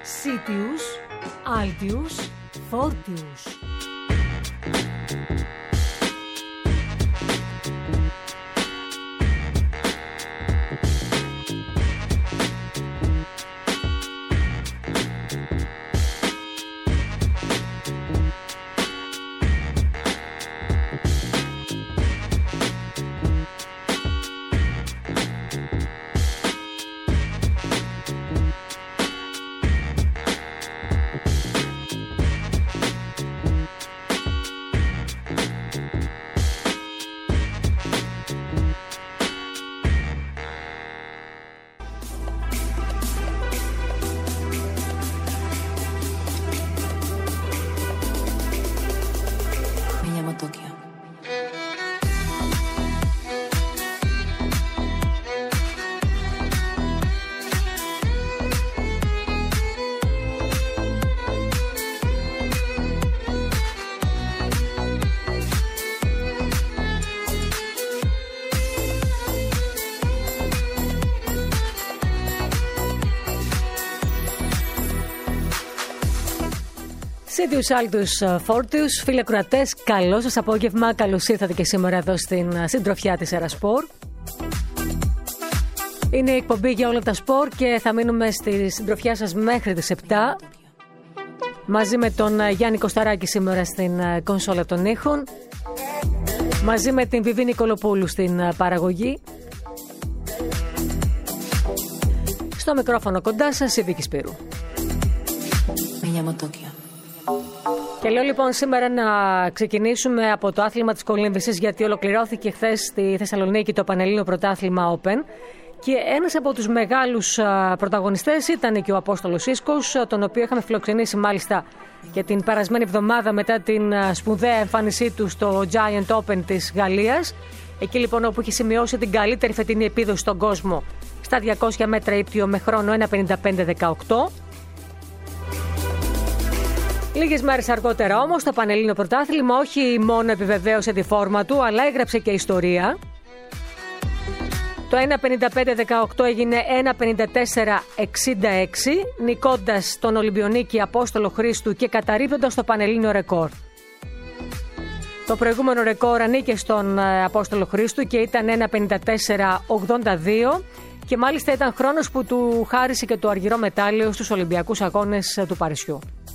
Sitius, Altius, Fortius. Sitius, Altius, Fortius, φίλοι ακροατές, καλό σας απόγευμα. Καλώς ήρθατε και σήμερα εδώ στην συντροφιά της Ερασπορ. Είναι η εκπομπή για όλα τα σπορ και θα μείνουμε στη συντροφιά σας μέχρι τις 7. Μαζί με τον Γιάννη Κωσταράκη σήμερα στην κονσόλα των ήχων. Μαζί με την Βιβί Νικολοπούλου στην παραγωγή. Στο μικρόφωνο κοντά σας η Βίκη Σπύρου. Και λέω λοιπόν σήμερα να ξεκινήσουμε από το άθλημα της κολύμβησης, γιατί ολοκληρώθηκε χθες στη Θεσσαλονίκη το Πανελλήνιο Πρωτάθλημα Open και ένας από τους μεγάλους πρωταγωνιστές ήταν και ο Απόστολος Ίσκος, τον οποίο είχαμε φιλοξενήσει μάλιστα και την περασμένη εβδομάδα μετά την σπουδαία εμφάνισή του στο Giant Open της Γαλλίας. Εκεί λοιπόν όπου έχει σημειώσει την καλύτερη φετινή επίδοση στον κόσμο στα 200 μέτρα ύπτιο με χρόνο 1.55.18. Λίγες μέρες αργότερα όμως το Πανελλήνιο Πρωτάθλημα όχι μόνο επιβεβαίωσε τη φόρμα του, αλλά έγραψε και ιστορία. Το 1.55.18 έγινε 1.54.66, νικώντας τον Ολυμπιονίκη Απόστολο Χρήστου και καταρρίπτοντας το Πανελλήνιο ρεκόρ. Το προηγούμενο ρεκόρ ανήκε στον Απόστολο Χρήστου και ήταν 1.54.82 και μάλιστα ήταν χρόνος που του χάρισε και το αργυρό μετάλλιο στους Ολυμπιακούς Αγώνες του Παρισιού.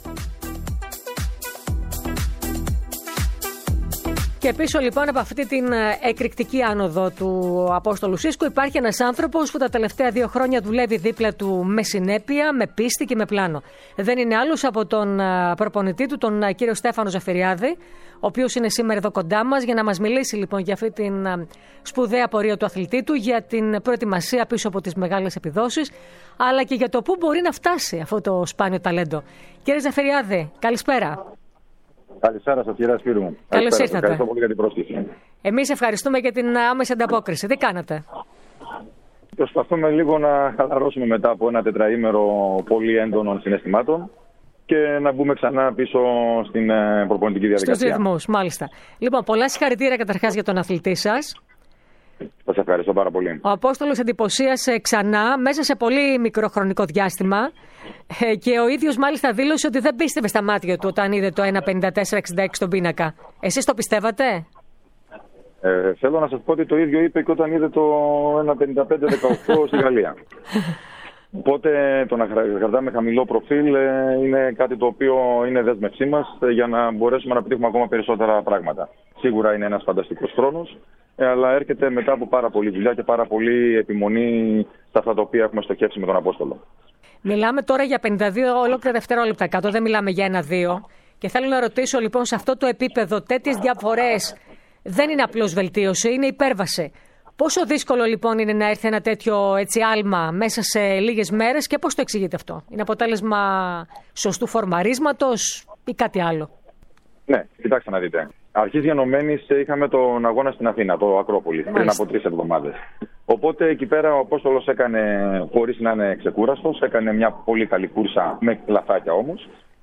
Και πίσω λοιπόν από αυτή την εκρηκτική άνοδο του Απόστολου Ίσκου υπάρχει ένας άνθρωπος που τα τελευταία 2 χρόνια δουλεύει δίπλα του με συνέπεια, με πίστη και με πλάνο. Δεν είναι άλλος από τον προπονητή του, τον κύριο Στέφανο Ζαφυριάδη, ο οποίος είναι σήμερα εδώ κοντά μας για να μας μιλήσει λοιπόν για αυτή την σπουδαία πορεία του αθλητή του, για την προετοιμασία πίσω από τις μεγάλες επιδόσεις, αλλά και για το πού μπορεί να φτάσει αυτό το σπάνιο ταλέντο. Κύριε Ζαφυριάδη, καλησπέρα. Καλησπέρα σας, κύριε Σπύρου μου. Καλώς ήρθατε. Ευχαριστώ πολύ για την πρόσκληση. Εμείς ευχαριστούμε για την άμεση ανταπόκριση. Τι κάνατε? Προσπαθούμε λίγο να χαλαρώσουμε μετά από ένα τετραήμερο πολύ έντονων συναισθημάτων και να μπούμε ξανά πίσω στην προπονητική διαδικασία. Στους ρυθμούς, μάλιστα. Λοιπόν, πολλά συγχαρητήρια καταρχάς για τον αθλητή σας. Σας ευχαριστώ πάρα πολύ. Ο Απόστολος εντυπωσίασε ξανά μέσα σε πολύ μικρό χρονικό διάστημα και ο ίδιος μάλιστα δήλωσε ότι δεν πίστευε στα μάτια του όταν είδε το 1.54.66 στον πίνακα. Εσείς το πιστεύατε? Θέλω να σας πω ότι το ίδιο είπε και όταν είδε το 1.55.18 στη Γαλλία. Οπότε το να κρατάμε χαμηλό προφίλ είναι κάτι το οποίο είναι δέσμευσή μας για να μπορέσουμε να πετύχουμε ακόμα περισσότερα πράγματα. Σίγουρα είναι ένας φανταστικός χρόνος, αλλά έρχεται μετά από πάρα πολλή δουλειά και πάρα πολύ επιμονή στα αυτά τα οποία έχουμε στοχεύσει με τον Απόστολο. Μιλάμε τώρα για 52 ολόκληρα δευτερόλεπτα κάτω, δεν μιλάμε για 1-2. Και θέλω να ρωτήσω λοιπόν, σε αυτό το επίπεδο τέτοιες διαφορές δεν είναι απλώς βελτίωση, είναι υπέρβαση. Πόσο δύσκολο λοιπόν είναι να έρθει ένα τέτοιο άλμα μέσα σε λίγες μέρες και πώς το εξηγείτε αυτό? Είναι αποτέλεσμα σωστού φορμαρίσματος ή κάτι άλλο? Ναι, κοιτάξτε να δείτε. Αρχής γενομένης είχαμε τον αγώνα στην Αθήνα, το Ακρόπολη, πριν από 3 εβδομάδες. Οπότε εκεί πέρα ο Απόστολος έκανε, χωρίς να είναι ξεκούραστος, έκανε μια πολύ καλή κούρσα με λαθάκια όμως.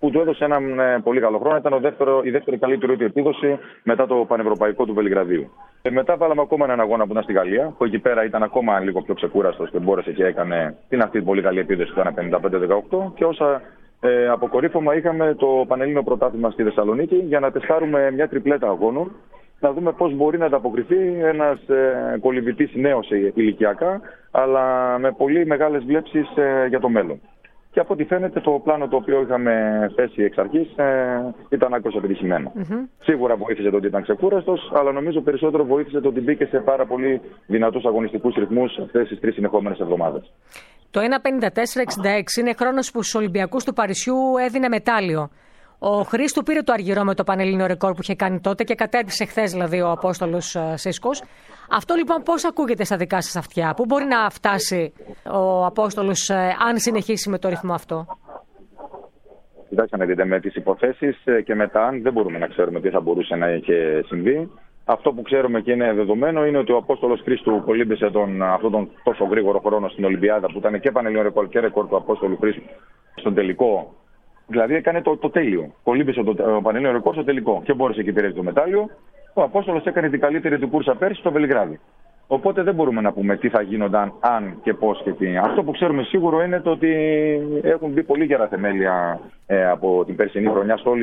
που του έδωσε έναν πολύ καλό χρόνο. Ήταν η δεύτερη καλύτερη του επίδοση μετά το πανευρωπαϊκό του Βελιγραδίου. Μετά βάλαμε ακόμα έναν αγώνα που ήταν στη Γαλλία, που εκεί πέρα ήταν ακόμα λίγο πιο ξεκούραστος και μπόρεσε και έκανε αυτή την πολύ καλή επίδοση του 1.55-18. Και όσα αποκορύφωμα είχαμε το Πανελλήνιο Πρωτάθλημα στη Θεσσαλονίκη για να τεστάρουμε μια τριπλέτα αγώνων, να δούμε πώς μπορεί να ανταποκριθεί ένας κολυμβητής νέος ηλικιακά, αλλά με πολύ μεγάλες βλέψεις για το μέλλον. Και από ό,τι φαίνεται το πλάνο το οποίο είχαμε θέσει εξ αρχής ήταν άκρως επιτυχημένο. Σίγουρα βοήθησε το ότι ήταν ξεκούραστος, αλλά νομίζω περισσότερο βοήθησε το ότι μπήκε σε πάρα πολύ δυνατούς αγωνιστικούς ρυθμούς αυτές τις 3 συνεχόμενες εβδομάδες. Το 1.54-66 είναι χρόνος που στους Ολυμπιακούς του Παρισιού έδινε μετάλλιο. Ο Χρήστου πήρε το αργυρό με το πανελλήνιο ρεκόρ που είχε κάνει τότε και κατέτησε χθες δηλαδή ο Απόστολος Σίσκος. Αυτό λοιπόν πώς ακούγεται στα δικά σας αυτιά, πού μπορεί να φτάσει ο Απόστολος αν συνεχίσει με το ρυθμό αυτό? Κοιτάξτε να δείτε, με τις υποθέσεις και με τα αν δεν μπορούμε να ξέρουμε τι θα μπορούσε να είχε συμβεί. Αυτό που ξέρουμε και είναι δεδομένο είναι ότι ο Απόστολος Χρήστου κολύμπησε αυτόν τον τόσο γρήγορο χρόνο στην Ολυμπιάδα που ήταν και πανελλήνιο ρεκόρ και ρεκόρ του Απόστολου Χρήστου στον τελικό. Δηλαδή έκανε το τέλειο. Κολύμπησε το πανελλήνιο ρεκόρ στο τελικό και μπόρεσε και πήρε το μετάλλιο. Ο Απόστολος έκανε την καλύτερη του κούρσα πέρσι στο Βελιγράδι. Οπότε δεν μπορούμε να πούμε τι θα γίνονταν, αν και πώς και τι. Αυτό που ξέρουμε σίγουρο είναι το ότι έχουν μπει πολύ γερά θεμέλια από την περσινή χρονιά σε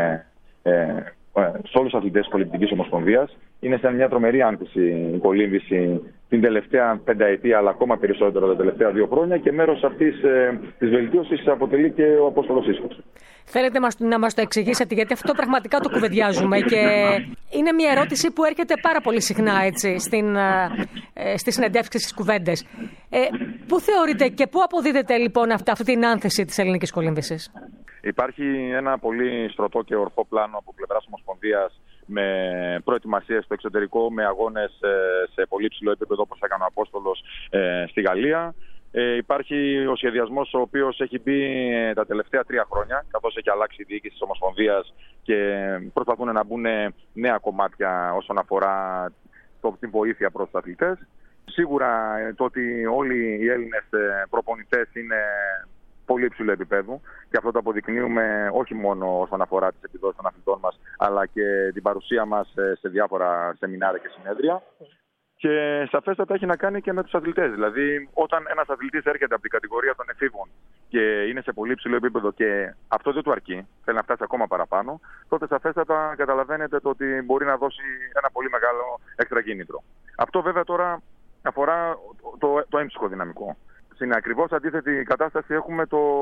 όλους τους αθλητές της Κολυμβητικής Ομοσπονδίας. Είναι σε μια τρομερή άνθηση η κολύμβηση την τελευταία πενταετία, αλλά ακόμα περισσότερο τα τελευταία 2 χρόνια, και μέρος αυτής της βελτίωσης αποτελεί και ο Απόστολος Σίσκος. Θέλετε να μας το εξηγήσετε, γιατί αυτό πραγματικά το κουβεντιάζουμε και είναι μια ερώτηση που έρχεται πάρα πολύ συχνά έτσι, στις συνεντεύξεις, στις κουβέντες. Πού θεωρείτε και πού αποδίδεται λοιπόν αυτή την άνθηση της ελληνικής κολύμβησης? Υπάρχει ένα πολύ στρωτό και ορθό πλάνο από πλευράς Ομοσπονδίας με προετοιμασίες στο εξωτερικό, με αγώνες σε πολύ ψηλό επίπεδο όπως έκανε ο Απόστολος στη Γαλλία. Υπάρχει ο σχεδιασμός ο οποίος έχει μπει τα τελευταία 3 χρόνια, καθώς έχει αλλάξει η διοίκηση της Ομοσπονδίας και προσπαθούν να μπουν νέα κομμάτια όσον αφορά την βοήθεια προς τους αθλητές. Σίγουρα το ότι όλοι οι Έλληνες προπονητές είναι πολύ υψηλού επίπεδου και αυτό το αποδεικνύουμε όχι μόνο όσον αφορά τις επιδόσεις των αθλητών μας, αλλά και την παρουσία μας σε διάφορα σεμινάρια και συνέδρια. Και σαφέστατα έχει να κάνει και με τους αθλητές. Δηλαδή, όταν ένας αθλητής έρχεται από την κατηγορία των εφήβων και είναι σε πολύ υψηλό επίπεδο και αυτό δεν του αρκεί, θέλει να φτάσει ακόμα παραπάνω, τότε σαφέστατα καταλαβαίνετε το ότι μπορεί να δώσει ένα πολύ μεγάλο έξτρα κίνητρο. Αυτό βέβαια τώρα αφορά το έμψυχο δυναμικό. Στην ακριβώς αντίθετη κατάσταση έχουμε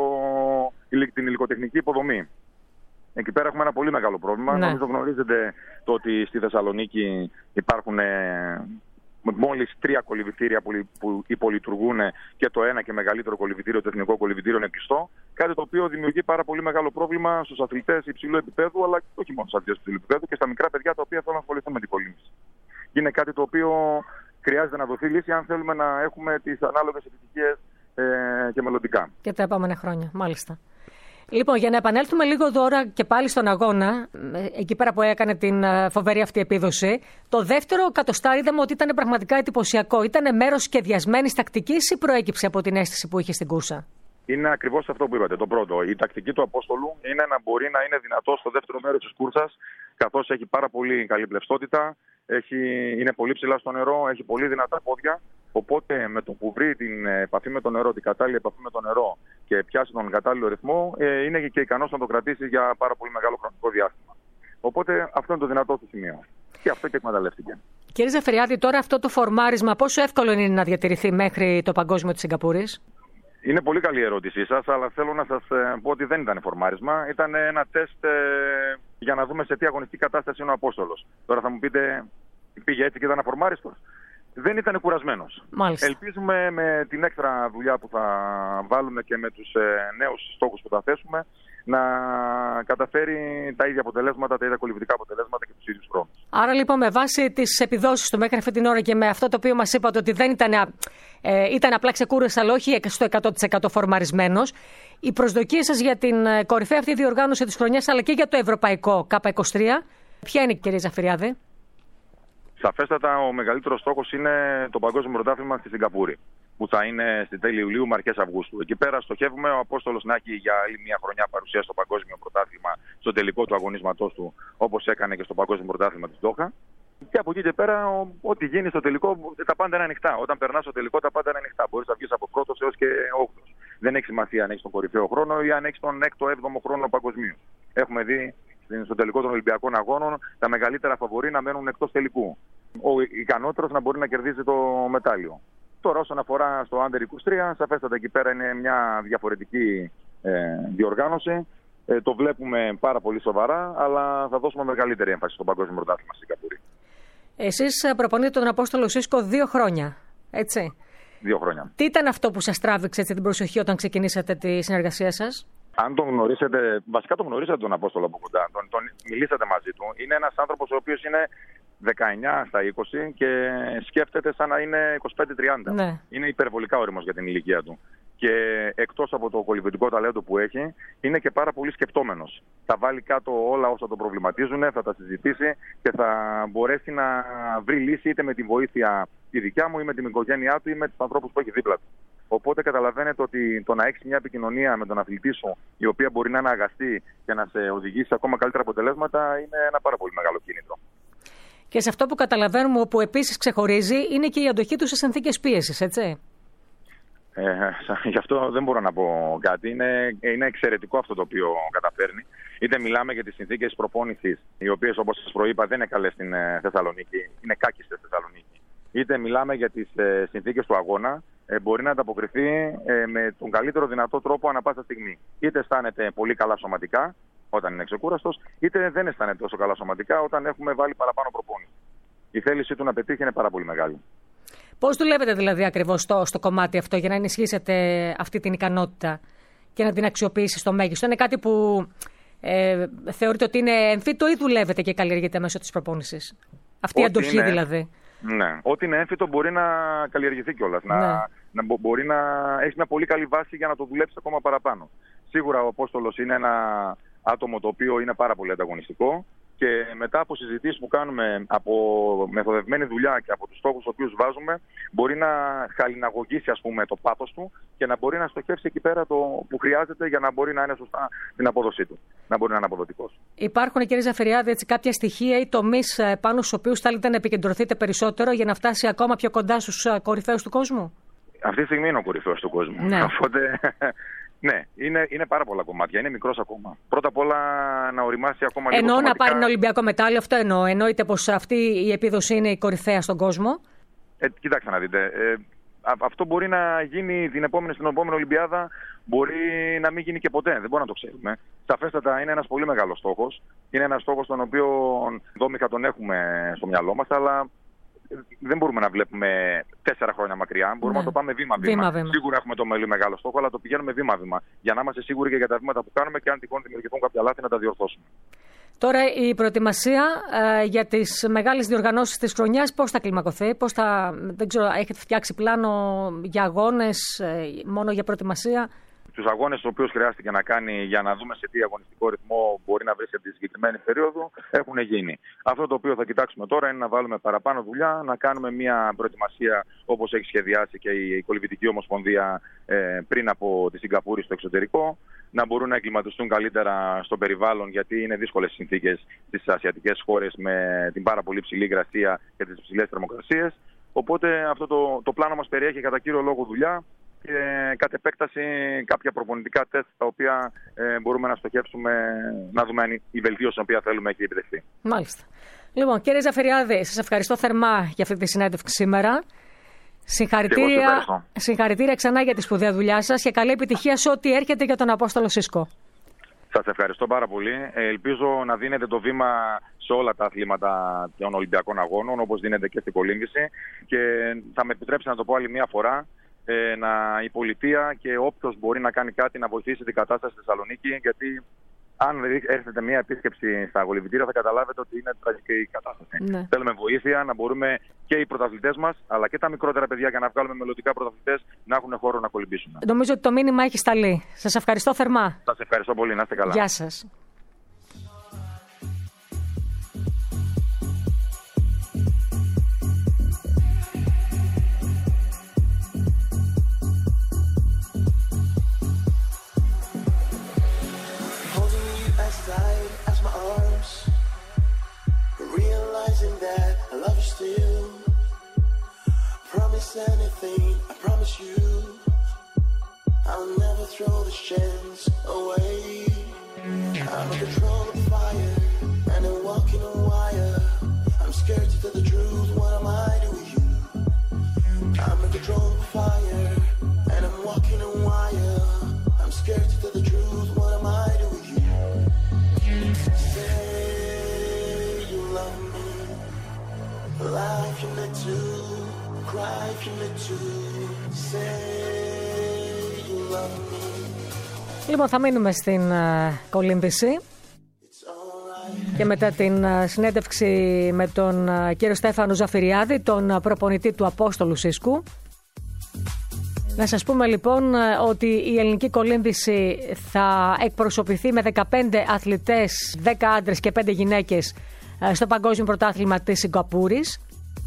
την υλικοτεχνική υποδομή. Εκεί πέρα έχουμε ένα πολύ μεγάλο πρόβλημα. Ναι. Νομίζω γνωρίζετε το ότι στη Θεσσαλονίκη υπάρχουν μόλις 3 κολυμβητήρια που υπολειτουργούν και το ένα και μεγαλύτερο κολυμβητήριο, το Εθνικό Κολυμβητήριο, είναι κλειστό. Κάτι το οποίο δημιουργεί πάρα πολύ μεγάλο πρόβλημα στους αθλητές υψηλού επίπεδου, αλλά όχι μόνο στους αθλητές υψηλού επίπεδου, και στα μικρά παιδιά τα οποία θέλουν να ασχοληθούν με την κολύμβηση. Είναι κάτι το οποίο χρειάζεται να δοθεί λύση αν θέλουμε να έχουμε τις ανάλογες επιτυχίες και μελλοντικά. Και τα επόμενα χρόνια, μάλιστα. Λοιπόν, για να επανέλθουμε λίγο τώρα και πάλι στον αγώνα, εκεί πέρα που έκανε την φοβερή αυτή επίδοση, το δεύτερο κατοστάρι είδαμε ότι ήταν πραγματικά εντυπωσιακό. Ήταν μέρος σχεδιασμένης τακτικής ή προέκυψε από την αίσθηση που είχε στην κούρσα? Είναι ακριβώς αυτό που είπατε. Το πρώτο, η τακτική του Απόστολου είναι να μπορεί να είναι δυνατό στο δεύτερο μέρος της κούρσας, καθώς έχει πάρα πολύ καλή πλευστότητα, είναι πολύ ψηλά στο νερό, έχει πολύ δυνατά πόδια. Οπότε με το που βρει την επαφή με το νερό, την κατάλληλη επαφή με το νερό και πιάσει τον κατάλληλο ρυθμό, είναι και ικανός να το κρατήσει για πάρα πολύ μεγάλο χρονικό διάστημα. Οπότε αυτό είναι το δυνατό του σημείο. Και αυτό και εκμεταλλεύτηκε. Κύριε Ζαφυριάδη, τώρα αυτό το φορμάρισμα πόσο εύκολο είναι να διατηρηθεί μέχρι το παγκόσμιο της Σιγκαπούρης? Είναι πολύ καλή η ερώτησή σας, αλλά θέλω να σας πω ότι δεν ήταν φορμάρισμα. Ήταν ένα τεστ για να δούμε σε τι αγωνιστική κατάσταση είναι ο Απόστολος. Τώρα θα μου πείτε, πήγε έτσι και ήταν αφορμάριστος? Δεν ήταν κουρασμένος. Μάλιστα. Ελπίζουμε με την έξτρα δουλειά που θα βάλουμε και με τους νέους στόχους που θα θέσουμε να καταφέρει τα ίδια αποτελέσματα, τα ίδια κολυμβητικά αποτελέσματα και τους ίδιους χρόνους. Άρα λοιπόν με βάση τις επιδόσεις του μέχρι αυτή την ώρα και με αυτό το οποίο μας είπατε ότι δεν ήταν απλά ξεκούραση αλλά όχι στο 100% φορμαρισμένος, οι προσδοκίες σας για την κορυφαία αυτή διοργάνωση της χρονιάς αλλά και για το ευρωπαϊκό K23, ποια είναι, κύριε Ζαφυριάδη? Σαφέστατα ο μεγαλύτερος στόχος είναι το Παγκόσμιο Πρωτάθλημα στη Σιγκαπούρη. που θα είναι στην τέλη Ιουλίου με αρχές Αυγούστου. Εκεί πέρα στοχεύουμε ο Απόστολος να έχει για άλλη μια χρονιά παρουσία στο Παγκόσμιο Πρωτάθλημα, στο τελικό του αγωνίσματός του, όπως έκανε και στο Παγκόσμιο Πρωτάθλημα της Ντόχα. Και από εκεί και πέρα, ό,τι γίνει στο τελικό, τα πάντα είναι ανοιχτά. Όταν περνάς στο τελικό, τα πάντα είναι ανοιχτά. Μπορείς να βγεις από πρώτος έως και όγδοος. Δεν έχει σημασία αν έχεις τον κορυφαίο χρόνο ή αν έχεις τον 6ο-7ο χρόνο παγκοσμίως. Έχουμε δει στο τελικό των Ολυμπιακών Αγώνων τα μεγαλύτερα φαβορί να μένουν εκτός τελικού. Ο ικανότερος να μπορεί να κερδίσει το μετάλλιο. Τώρα, όσον αφορά στο Under 23, σαφέστατα εκεί πέρα είναι μια διαφορετική διοργάνωση. Το βλέπουμε πάρα πολύ σοβαρά, αλλά θα δώσουμε μεγαλύτερη έμφαση στο Παγκόσμιο Πρωτάθλημα στην Σιγκαπούρη. Εσείς προπονείτε τον Απόστολο Σίσκο 2 χρόνια, έτσι. 2 χρόνια. Τι ήταν αυτό που σας τράβηξε την προσοχή όταν ξεκινήσατε τη συνεργασία σας? Αν τον γνωρίσετε, βασικά τον γνωρίσατε τον Απόστολο από κοντά, τον μιλήσατε μαζί του. Είναι ένας άνθρωπος ο οποίος είναι 19 στα 20 και σκέφτεται σαν να είναι 25-30. Ναι. Είναι υπερβολικά όριμος για την ηλικία του. Και εκτός από το κολυμβητικό ταλέντο που έχει, είναι και πάρα πολύ σκεπτόμενος. Θα βάλει κάτω όλα όσα τον προβληματίζουν, θα τα συζητήσει και θα μπορέσει να βρει λύση είτε με τη βοήθεια τη δικιά μου ή με την οικογένειά του ή με τους ανθρώπους που έχει δίπλα του. Οπότε καταλαβαίνετε ότι το να έχεις μια επικοινωνία με τον αθλητή σου, η οποία μπορεί να είναι αγαστή και να σε οδηγήσει σε ακόμα καλύτερα αποτελέσματα, είναι ένα πάρα πολύ μεγάλο κίνητρο. Και σε αυτό που καταλαβαίνουμε, που επίσης ξεχωρίζει, είναι και η αντοχή του σε συνθήκες πίεσης, έτσι. Γι' αυτό δεν μπορώ να πω κάτι. Είναι εξαιρετικό αυτό το οποίο καταφέρνει. Είτε μιλάμε για τις συνθήκες προπόνησης, οι οποίες, όπως σας προείπα, δεν είναι καλές στην Θεσσαλονίκη, είναι κάκιστες στη Θεσσαλονίκη. Είτε μιλάμε για τις συνθήκες του αγώνα, μπορεί να ανταποκριθεί με τον καλύτερο δυνατό τρόπο ανά πάσα στιγμή. Είτε αισθάνεται πολύ καλά σωματικά, όταν είναι ξεκούραστος, είτε δεν αισθάνεται τόσο καλά σωματικά, όταν έχουμε βάλει παραπάνω προπόνηση. Η θέλησή του να πετύχει είναι πάρα πολύ μεγάλη. Πώς δουλεύετε δηλαδή ακριβώς στο κομμάτι αυτό για να ενισχύσετε αυτή την ικανότητα και να την αξιοποιήσει στο μέγιστο? Είναι κάτι που θεωρείτε ότι είναι έμφυτο ή δουλεύετε και καλλιεργείτε μέσω της προπόνησης? Αυτή η αντοχή δηλαδή. Ναι, ό,τι είναι έμφυτο μπορεί να καλλιεργηθεί κιόλας. Ναι. Μπορεί να έχει μια πολύ καλή βάση για να το δουλέψει ακόμα παραπάνω. Σίγουρα ο Απόστολος είναι ένα άτομο το οποίο είναι πάρα πολύ ανταγωνιστικό. Και μετά από συζητήσεις που κάνουμε, από μεθοδευμένη δουλειά και από τους στόχους τους οποίους βάζουμε, μπορεί να χαλιναγωγήσει, ας πούμε, το πάθος του και να μπορεί να στοχεύσει εκεί πέρα το που χρειάζεται για να μπορεί να είναι σωστά την απόδοσή του, να μπορεί να είναι αποδοτικός. Υπάρχουν, κύριε Ζαφυριάδη, έτσι, κάποια στοιχεία ή τομείς πάνω στους οποίους θέλετε να επικεντρωθείτε περισσότερο για να φτάσει ακόμα πιο κοντά στους κορυφαίους του κόσμου? Αυτή τη στιγμή είναι ο κορυφαίος του κόσμου. Ναι. Οπότε... Ναι, είναι πάρα πολλά κομμάτια. Είναι μικρός ακόμα. Πρώτα απ' όλα να οριμάσει ακόμα λίγο. Εννοώ να πάρει ένα Ολυμπιακό μετάλλιο, αυτό εννοώ. Εννοείται πως αυτή η επίδοση είναι η κορυφαία στον κόσμο. Κοιτάξτε να δείτε. Αυτό μπορεί να γίνει στην επόμενη Ολυμπιάδα, μπορεί να μην γίνει και ποτέ. Δεν μπορούμε να το ξέρουμε. Σαφέστατα είναι ένας πολύ μεγάλος στόχος. Είναι ένας στόχος τον οποίο δόμηκα τον έχουμε στο μυαλό μας, αλλά δεν μπορούμε να βλέπουμε 4 χρόνια μακριά. Μπορούμε να το πάμε βήμα-βήμα. Σίγουρα έχουμε το μεγάλο στόχο, αλλά το πηγαίνουμε βήμα-βήμα. Για να είμαστε σίγουροι και για τα βήματα που κάνουμε και αν τυχόν δημιουργηθούν κάποια λάθη να τα διορθώσουμε. Τώρα η προετοιμασία για τις μεγάλες διοργανώσεις της χρονιάς πώς θα κλιμακωθεί, δεν ξέρω, έχετε φτιάξει πλάνο για αγώνες, μόνο για προετοιμασία? Τους αγώνες τους οποίους χρειάστηκε να κάνει για να δούμε σε τι αγωνιστικό ρυθμό μπορεί να βρει σε τη συγκεκριμένη περίοδο έχουν γίνει. Αυτό το οποίο θα κοιτάξουμε τώρα είναι να βάλουμε παραπάνω δουλειά, να κάνουμε μια προετοιμασία όπως έχει σχεδιάσει και η Κολυμβητική Ομοσπονδία πριν από τη Σιγκαπούρη στο εξωτερικό, να μπορούν να εγκληματιστούν καλύτερα στο περιβάλλον, γιατί είναι δύσκολες συνθήκες στις ασιατικές χώρες με την πάρα πολύ ψηλή υγρασία και τις ψηλές θερμοκρασίες. Οπότε αυτό το πλάνο μας περιέχει κατά κύριο λόγο δουλειά και κατ' επέκταση κάποια προπονητικά τεστ τα οποία μπορούμε να στοχεύσουμε, να δούμε αν η βελτίωση την οποία θέλουμε έχει επιτευχθεί. Μάλιστα. Λοιπόν, κύριε Ζαφυριάδη, σας ευχαριστώ θερμά για αυτή τη συνέντευξη σήμερα. Συγχαρητήρια ξανά για τη σπουδαία δουλειά σας και καλή επιτυχία σε ό,τι έρχεται για τον Απόστολο Σίσκο. Σας ευχαριστώ πάρα πολύ. Ελπίζω να δίνετε το βήμα σε όλα τα αθλήματα των Ολυμπιακών Αγώνων, όπως δίνεται και στην κολύμβηση. Και θα με επιτρέψει να το πω άλλη μια φορά, η πολιτεία και όποιος μπορεί να κάνει κάτι να βοηθήσει την κατάσταση στη Θεσσαλονίκη, γιατί αν έρθετε μια επίσκεψη στα κολυμβητήρια θα καταλάβετε ότι είναι τραγική η κατάσταση. Ναι. Θέλουμε βοήθεια να μπορούμε και οι πρωταθλητές μας αλλά και τα μικρότερα παιδιά, για να βγάλουμε μελλοντικά πρωταθλητές, να έχουν χώρο να κολυμπήσουν. Νομίζω ότι το μήνυμα έχει σταλεί. Σας ευχαριστώ θερμά. Σας ευχαριστώ πολύ. Να είστε καλά. Γεια σας. I'll never throw this chance away. I'm in control of fire, and I'm walking on wire. I'm scared to tell the truth, what am I to you? I'm in control of fire, and I'm walking on wire. I'm scared to tell the truth, what am I to you? Say you love me, lie if you need to, cry if you need to. Say you love me. Λοιπόν, θα μείνουμε στην κολύμβηση και μετά την συνέντευξη με τον κύριο Στέφανο Ζαφυριάδη, τον προπονητή του Απόστολου Σίσκου. Να σας πούμε λοιπόν ότι η ελληνική κολύμβηση θα εκπροσωπηθεί με 15 αθλητές, 10 άντρες και 5 γυναίκες στο Παγκόσμιο Πρωτάθλημα της Σιγκαπούρης.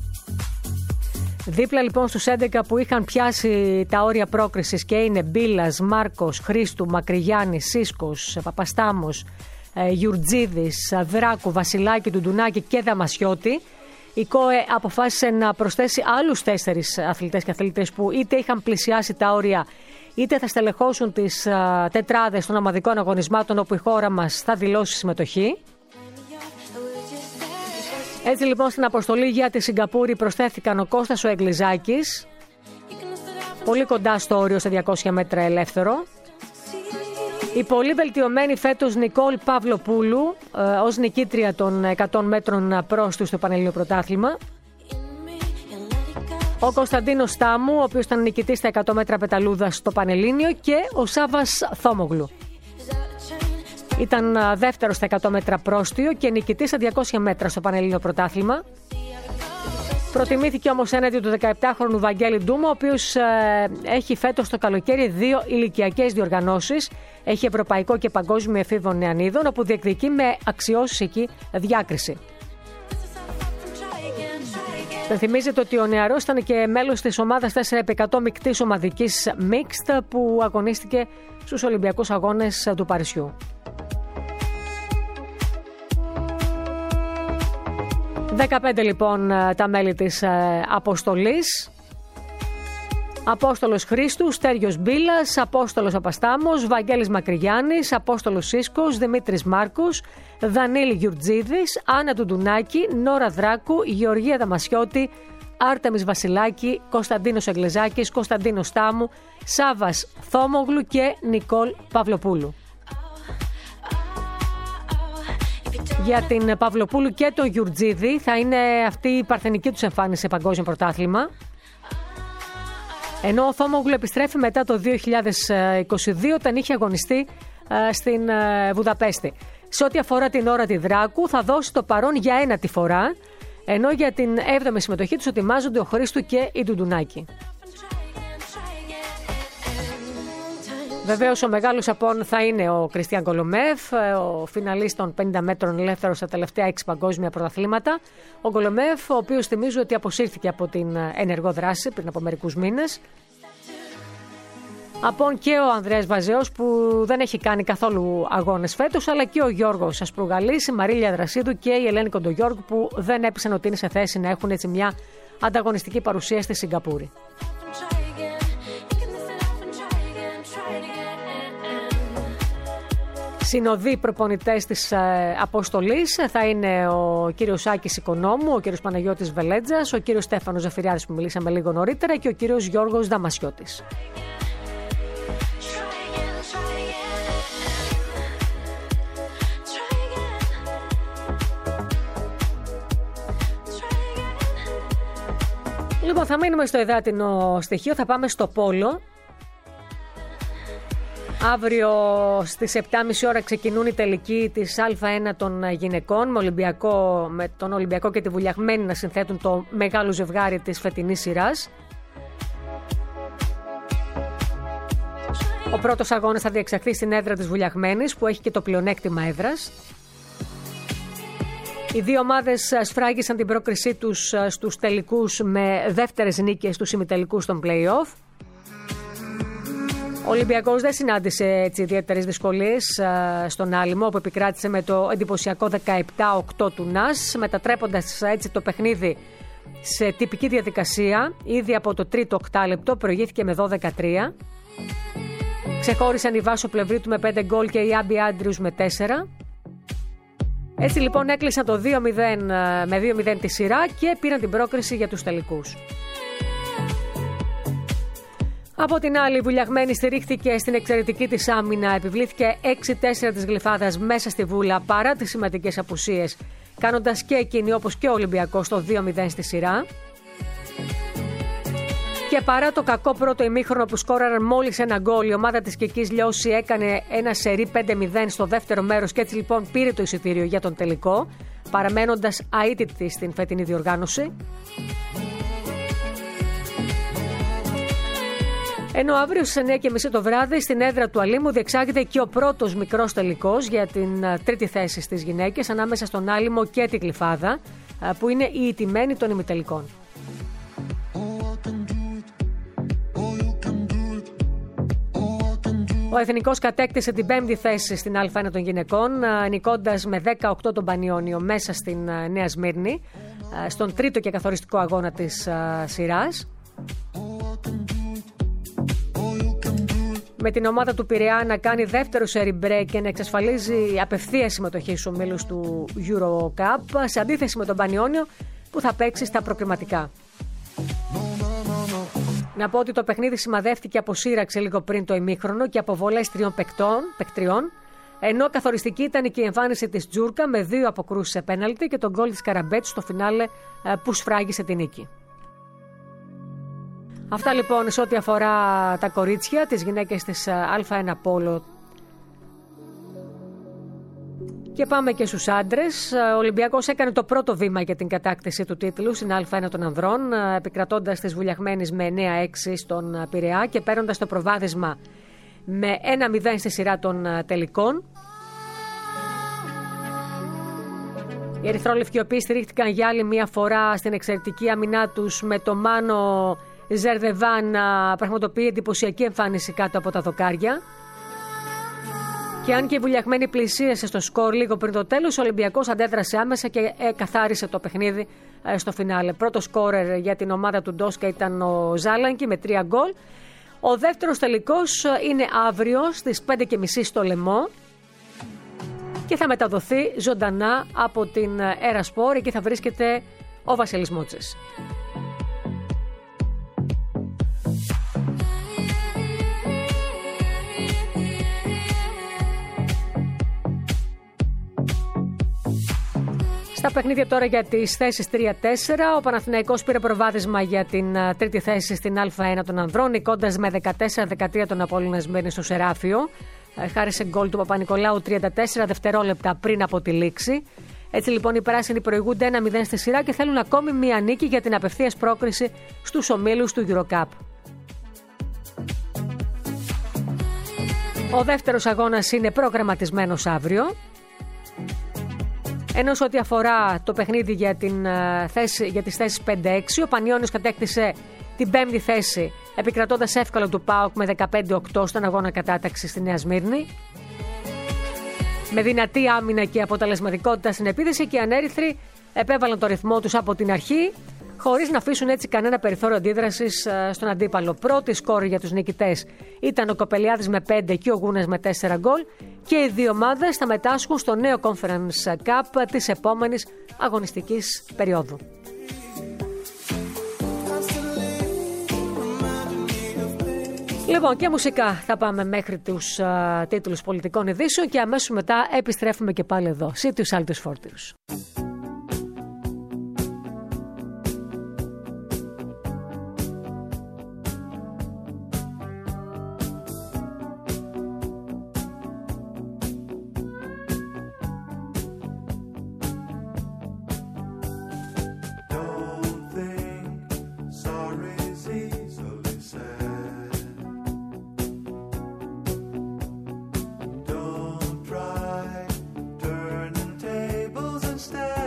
Δίπλα λοιπόν στους 11 που είχαν πιάσει τα όρια πρόκρισης και είναι Μπίλας, Μάρκος, Χρήστου, Μακρυγιάννης, Σίσκος, Παπαστάμος, Γιουρτζίδης, Δράκου, Βασιλάκη, Τουντουνάκη και Δαμασιώτη, η ΚΟΕ αποφάσισε να προσθέσει άλλους 4 αθλητές και αθλητές που είτε είχαν πλησιάσει τα όρια είτε θα στελεχώσουν τις τετράδες των ομαδικών αγωνισμάτων όπου η χώρα μας θα δηλώσει συμμετοχή. Έτσι λοιπόν στην αποστολή για τη Σιγκαπούρη προσθέθηκαν ο Κώστας ο Εγκλιζάκης, πολύ κοντά στο όριο σε 200 μέτρα ελεύθερο. Η πολύ βελτιωμένη φέτος Νικόλ Παυλοπούλου ως νικήτρια των 100 μέτρων πρόστου στο Πανελλήνιο Πρωτάθλημα. Ο Κωνσταντίνος Στάμου, ο οποίος ήταν νικητής στα 100 μέτρα πεταλούδας στο Πανελλήνιο, και ο Σάβας Θόμογλου. Ήταν δεύτερος στα 100 μέτρα πρόστιο και νικητής στα 200 μέτρα στο Πανελλήνιο Πρωτάθλημα. Προτιμήθηκε όμως έναντι του 17χρονου Βαγγέλη Ντούμα, ο οποίος έχει φέτος το καλοκαίρι 2 ηλικιακές διοργανώσεις. Έχει ευρωπαϊκό και παγκόσμιο εφήβων νεανίδων, όπου διεκδικεί με αξιώσεις εκεί διάκριση. Θυμίζεται ότι ο νεαρός ήταν και μέλος της ομάδας 4x100 μεικτής ομαδικής mixed που αγωνίστηκε στους Ολυμπιακούς Αγώνες του Παρισιού. 15 λοιπόν τα μέλη της αποστολής. Απόστολος Χρήστου, Στέργιος Μπίλας, Απόστολος Απαστάμος, Βαγγέλης Μακρυγιάννης, Απόστολος Σίσκος, Δημήτρης Μάρκους, Δανίλη Γιουρτζίδης, Άννα Τουντουνάκη, Νόρα Δράκου, Γεωργία Δαμασιώτη, Άρτεμις Βασιλάκη, Κωνσταντίνος Εγκλεζάκης, Κωνσταντίνος Στάμου, Σάβας Θόμογλου και Νικόλ Παυλοπούλου. Για την Παυλοπούλου και τον Γιουρτζίδη θα είναι αυτή η παρθενική τους εμφάνιση σε παγκόσμιο πρωτάθλημα. Ενώ ο Θόμογλου επιστρέφει μετά το 2022 όταν είχε αγωνιστεί στην Βουδαπέστη. Σε ό,τι αφορά την Όρα τη Δράκου θα δώσει το παρόν για ένατη φορά, ενώ για την 7η συμμετοχή τους ετοιμάζονται ο Χρήστου και η Τουντουνάκη. Βεβαίως ο μεγάλος απόν θα είναι ο Κριστιαν Γκολομέφ, ο φιναλίστ των 50 μέτρων ελεύθερος στα τελευταία 6 παγκόσμια πρωταθλήματα. Ο Γκολομέφ, ο οποίος θυμίζω ότι αποσύρθηκε από την ενεργό δράση πριν από μερικούς μήνες. Απόν και ο Ανδρέας Βαζέος που δεν έχει κάνει καθόλου αγώνες φέτος, αλλά και ο Γιώργος Ασπρουγαλής, η Μαρίλια Δρασίδου και η Ελένη Κοντογιώργου που δεν έπεισαν ότι είναι σε θέση να έχουν έτσι μια ανταγωνιστική παρουσία στη Σιγκαπούρη. Συνοδοί προπονητές της αποστολής θα είναι ο κύριος Άκης Οικονόμου, ο κύριος Παναγιώτης Βελέτζας, ο κύριος Στέφανος Ζαφυριάδης που μιλήσαμε λίγο νωρίτερα και ο κύριος Γιώργος Δαμασιώτης. Λοιπόν, θα μείνουμε στο υδάτινο στοιχείο, θα πάμε στο πόλο. Αύριο στις 7.30 ώρα ξεκινούν οι τελικοί της Α1 των γυναικών με τον Ολυμπιακό και τη Βουλιαγμένη να συνθέτουν το μεγάλο ζευγάρι της φετινής σειράς. Ο πρώτος αγώνας θα διεξαχθεί στην έδρα της Βουλιαγμένης που έχει και το πλεονέκτημα έδρας. Οι δύο ομάδες σφράγισαν την πρόκρισή τους στους τελικούς με δεύτερες νίκες στους ημιτελικούς των play-off. Ο Ολυμπιακός δεν συνάντησε έτσι ιδιαίτερες δυσκολίες στον άλυμο, όπου επικράτησε με το εντυπωσιακό 17-8 του ΝΑΣ, μετατρέποντας έτσι το παιχνίδι σε τυπική διαδικασία. Ήδη από το τρίτο οκτάλεπτο προηγήθηκε με 12-3. Ξεχώρισαν η Βάσο Πλευρίτου με 5 γκολ και η Άμπι Άντριους με 4. Έτσι λοιπόν έκλεισαν το 2-0 με 2-0 τη σειρά και πήραν την πρόκριση για τους τελικούς. Από την άλλη, η Βουλιαγμένη στηρίχθηκε στην εξαιρετική της άμυνα, επιβλήθηκε 6-4 της Γλυφάδας μέσα στη Βούλα παρά τις σημαντικές απουσίες, κάνοντας και εκείνη όπως και ο Ολυμπιακός το 2-0 στη σειρά. Και παρά το κακό πρώτο ημίχρονο που σκόραραν μόλις ένα γκολ, η ομάδα της Κικής Λιώση έκανε ένα σερί 5-0 στο δεύτερο μέρος και έτσι λοιπόν πήρε το εισιτήριο για τον τελικό, παραμένοντας αίτητη στην φετινή διοργάνωση. Ενώ αύριο στις 9:30 το βράδυ στην έδρα του Αλήμου διεξάγεται και ο πρώτος μικρός τελικός για την τρίτη θέση στις γυναίκες ανάμεσα στον Άλυμο και την Γλυφάδα, που είναι οι ηττημένοι των ημιτελικών. Ο Εθνικός κατέκτησε την 5η θέση στην Α1 των γυναικών, νικώντας με 18 τον Πανιόνιο μέσα στην Νέα Σμύρνη, στον τρίτο και καθοριστικό αγώνα της σειράς. Με την ομάδα του Πειραιά να κάνει δεύτερο seri break και να εξασφαλίζει απευθείας συμμετοχή στους ομίλους του Euro Cup, σε αντίθεση με τον Πανιόνιο που θα παίξει στα προκριματικά. Να πω ότι το παιχνίδι σημαδεύτηκε από σύραξη λίγο πριν το ημίχρονο και από βολές 3 παικτριών, ενώ καθοριστική ήταν και η εμφάνιση της Τζούρκα με 2 αποκρούσεις σε πέναλτι και τον γκολ της Καραμπέτ στο φινάλε που σφράγισε την νίκη. Αυτά λοιπόν σε ό,τι αφορά τα κορίτσια, τις γυναίκες της Α1 Πόλο. Και πάμε και στους άντρες. Ο Ολυμπιακός έκανε το πρώτο βήμα για την κατάκτηση του τίτλου στην Α1 των ανδρών, επικρατώντας τις Βουλιαγμένες με 9-6 στον Πειραιά και παίρνοντας το προβάδισμα με 1-0 στη σειρά των τελικών. Οι ερυθρόλευκοι οποίοι στηρίχτηκαν για άλλη μια φορά στην εξαιρετική αμυνά τους με το Μάνο Ζερδεβάν να πραγματοποιεί εντυπωσιακή εμφάνιση κάτω από τα δοκάρια. Και αν και η Βουλιαγμένη πλησίασε στο σκορ λίγο πριν το τέλος, ο Ολυμπιακός αντέδρασε άμεσα και καθάρισε το παιχνίδι στο φινάλε. Πρώτο σκόρερ για την ομάδα του Ντόσκα ήταν ο Ζάλανκι με 3 γκολ. Ο δεύτερος τελικός είναι αύριο στις 5:30 στο Λεμό και θα μεταδοθεί ζωντανά από την Ερασπορ. Εκεί θα βρίσκεται ο Βασίλης Μότσες. Στα παιχνίδια τώρα για τις θέσεις 3-4, ο Παναθηναϊκός πήρε προβάδισμα για την τρίτη θέση στην Α1 των ανδρών, νικώντας με 14-13 τον Απόλλωνα Σμύρνη στο Σεράφιο. Χάρισε γκολ του Παπα-Νικολάου 34 δευτερόλεπτα πριν από τη λήξη. Έτσι λοιπόν οι πράσινοι προηγούνται 1-0 στη σειρά και θέλουν ακόμη μία νίκη για την απευθείας πρόκριση στους ομίλους του EuroCup. Ο δεύτερος αγώνας είναι προγραμματισμένος αύριο. Ενώ σε ό,τι αφορά το παιχνίδι για τις θέσεις 5-6, ο Πανιόνιος κατέκτησε την 5η θέση, επικρατώντας εύκολα του ΠΑΟΚ με 15-8 στον αγώνα κατάταξης στη Νέα Σμύρνη. Με δυνατή άμυνα και αποτελεσματικότητα στην επίθεση και οι ανέρυθροι επέβαλαν το ρυθμό τους από την αρχή, χωρίς να αφήσουν έτσι κανένα περιθώριο αντίδρασης στον αντίπαλο. Πρώτη σκόρ για τους νικητές ήταν ο Κοπελιάδης με 5 και ο Γούνας με 4 γκολ και οι δύο ομάδες θα μετάσχουν στο νέο Conference Cup της επόμενης αγωνιστικής περίοδου. Λοιπόν, και μουσικά θα πάμε μέχρι τους τίτλους πολιτικών ειδήσεων και αμέσως μετά επιστρέφουμε και πάλι εδώ. Σίτιους Άλτους Φόρτιους. Stay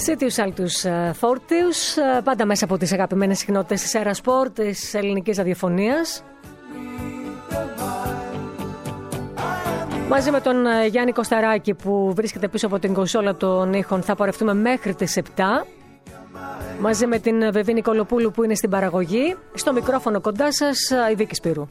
Σίτιους Άλτους Φόρτιους, πάντα μέσα από τις αγαπημένες συχνότητες της Έρα Σπορτ, της ελληνικής ραδιοφωνίας. Μαζί με τον Γιάννη Κωσταράκη που βρίσκεται πίσω από την κονσόλα των ήχων θα πορευτούμε μέχρι τις 7. Μαζί με την Βεβή Νικολοπούλου που είναι στην παραγωγή. Στο μικρόφωνο κοντά σας η Βίκη Σπύρου.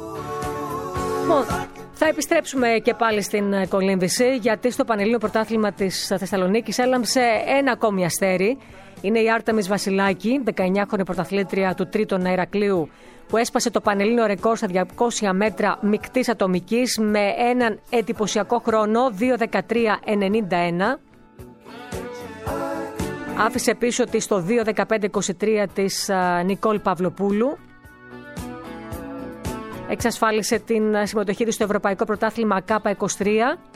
Θα επιστρέψουμε και πάλι στην κολύμβηση, γιατί στο Πανελλήνιο Πρωτάθλημα της Θεσσαλονίκης έλαμψε ένα ακόμη αστέρι. Είναι η Άρτεμις Βασιλάκη, 19χρονη πρωταθλήτρια του Τρίτονα Ηρακλείου, που έσπασε το πανελλήνιο ρεκόρ στα 200 μέτρα μεικτής ατομικής με έναν εντυπωσιακό χρόνο 2:13:91. Άφησε πίσω της το 2:15:23 της Νικόλ Παυλοπούλου. Εξασφάλισε την συμμετοχή της στο Ευρωπαϊκό Πρωτάθλημα K23,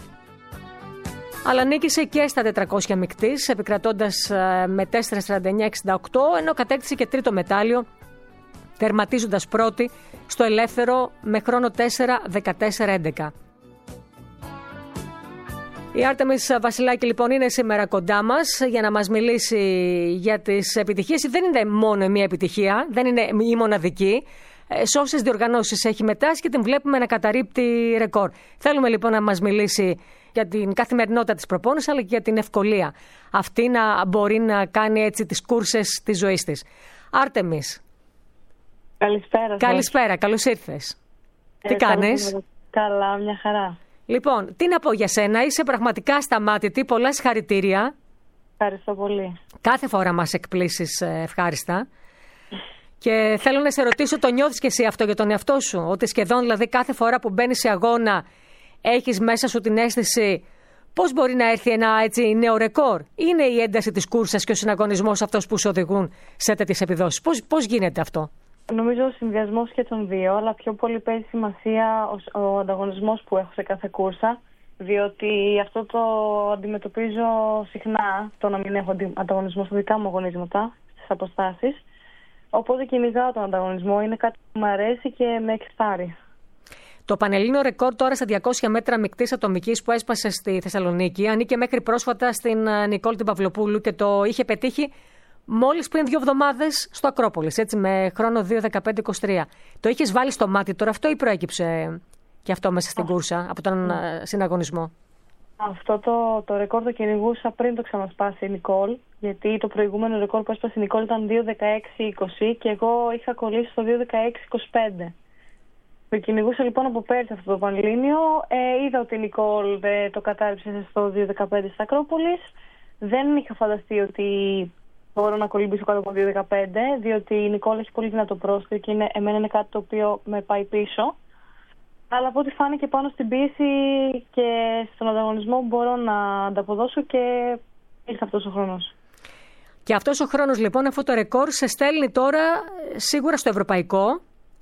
αλλά νίκησε και στα 400 μεικτής, επικρατώντας με 4:49:68, ενώ κατέκτησε και τρίτο μετάλλιο, τερματίζοντας πρώτη στο ελεύθερο με χρόνο 4:14:11. Η Άρτεμις Βασιλάκη λοιπόν είναι σήμερα κοντά μας για να μας μιλήσει για τις επιτυχίες. Δεν είναι μόνο μία επιτυχία, δεν είναι η μοναδική. Σε όσες διοργανώσεις έχει μετάσχει και την βλέπουμε να καταρρίπτει ρεκόρ. Θέλουμε λοιπόν να μας μιλήσει για την καθημερινότητα της προπόνησης, αλλά και για την ευκολία αυτή να μπορεί να κάνει έτσι τις κούρσες της ζωής της. Άρτεμις. Καλησπέρα. Καλησπέρα, καλώς ήρθες. Τι κάνεις? Καλά, μια χαρά. Λοιπόν, τι να πω για σένα, είσαι πραγματικά ασταμάτητη, πολλά συγχαρητήρια. Ευχαριστώ πολύ. Κάθε φορά μας εκπλήσεις ευχάριστα. Και θέλω να σε ρωτήσω, το νιώθεις και εσύ αυτό για τον εαυτό σου? Ότι σχεδόν δηλαδή κάθε φορά που μπαίνεις σε αγώνα έχεις μέσα σου την αίσθηση πώς μπορεί να έρθει ένα έτσι νέο ρεκόρ? Είναι η ένταση της κούρσας και ο συναγωνισμός αυτός που σε οδηγούν σε τέτοιες επιδόσεις? Πώς γίνεται αυτό? Νομίζω ο συνδυασμός και των δύο, αλλά πιο πολύ παίζει σημασία ο ανταγωνισμός που έχω σε κάθε κούρσα, διότι αυτό το αντιμετωπίζω συχνά, το να μην έχω ανταγωνισμό στα δικά μου αγωνίσματα, στις αποστάσεις. Οπότε κυνηγάω τον ανταγωνισμό, είναι κάτι που μου αρέσει και με εξτάρει. Το πανελλήνιο ρεκόρ τώρα στα 200 μέτρα μεικτής ατομικής που έσπασε στη Θεσσαλονίκη ανήκε μέχρι πρόσφατα στην Νικόλ την Παυλοπούλου και το είχε πετύχει μόλις πριν 2 εβδομάδες στο Ακρόπολης, έτσι, με χρόνο 2:15:23. Το είχες βάλει στο μάτι τώρα αυτό ή προέκυψε και αυτό μέσα στην κούρσα από τον συναγωνισμό? Αυτό το ρεκόρ το κυνηγούσα πριν το ξανασπάσει η Νικόλ, γιατί το προηγούμενο ρεκόρ που έσπασε η Νικόλ ήταν 2:16:20 και εγώ είχα κολλήσει στο 2:16:25. Το κυνηγούσα λοιπόν από πέρσι αυτό το πανελλήνιο. Είδα ότι η Νικόλ το κατάρριψε στο 2:15 στα Ακρόπολης. Δεν είχα φανταστεί ότι μπορώ να κολυμπήσω κάτω από 2:15, διότι η Νικόλ έχει πολύ δυνατό πρόστιο και εμένα είναι κάτι το οποίο με πάει πίσω. Αλλά από ό,τι φάνηκε πάνω στην πίεση και στον ανταγωνισμό μπορώ να ανταποδώσω και ήρθε αυτός ο χρόνος. Και αυτός ο χρόνος λοιπόν, αυτό το ρεκόρ σε στέλνει τώρα σίγουρα στο ευρωπαϊκό.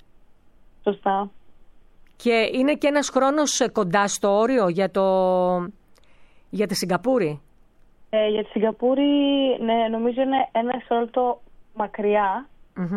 Σωστά. Και είναι και ένας χρόνος κοντά στο όριο για τη Σιγκαπούρη. Για τη Σιγκαπούρη, ναι, νομίζω είναι ένα δευτερόλεπτο μακριά.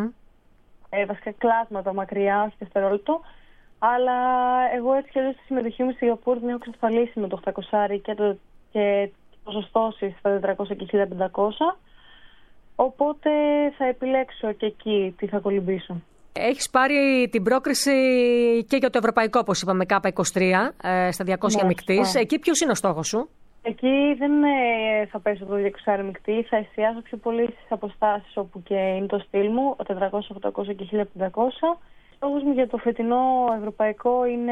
Βασικά κλάσματα μακριά, όχι δευτερόλεπτο. Αλλά εγώ έτσι και αλλιώς στη συμμετοχή μου στη Σιγκαπούρη την έχω εξασφαλίσει με το 800 και ποσοστώσεις στα 400 και 1500. Οπότε θα επιλέξω και εκεί τι θα κολυμπήσω. Έχεις πάρει την πρόκριση και για το ευρωπαϊκό, όπως είπαμε, K23 στα 200 μεικτής. Εκεί ποιος είναι ο στόχος σου? Εκεί δεν θα πέσω το 200 μεικτή, θα εστιάσω πιο πολύ στις αποστάσεις όπου και είναι το στυλ μου, 400, 800 και 1500. Ο στόχος μου για το φετινό ευρωπαϊκό είναι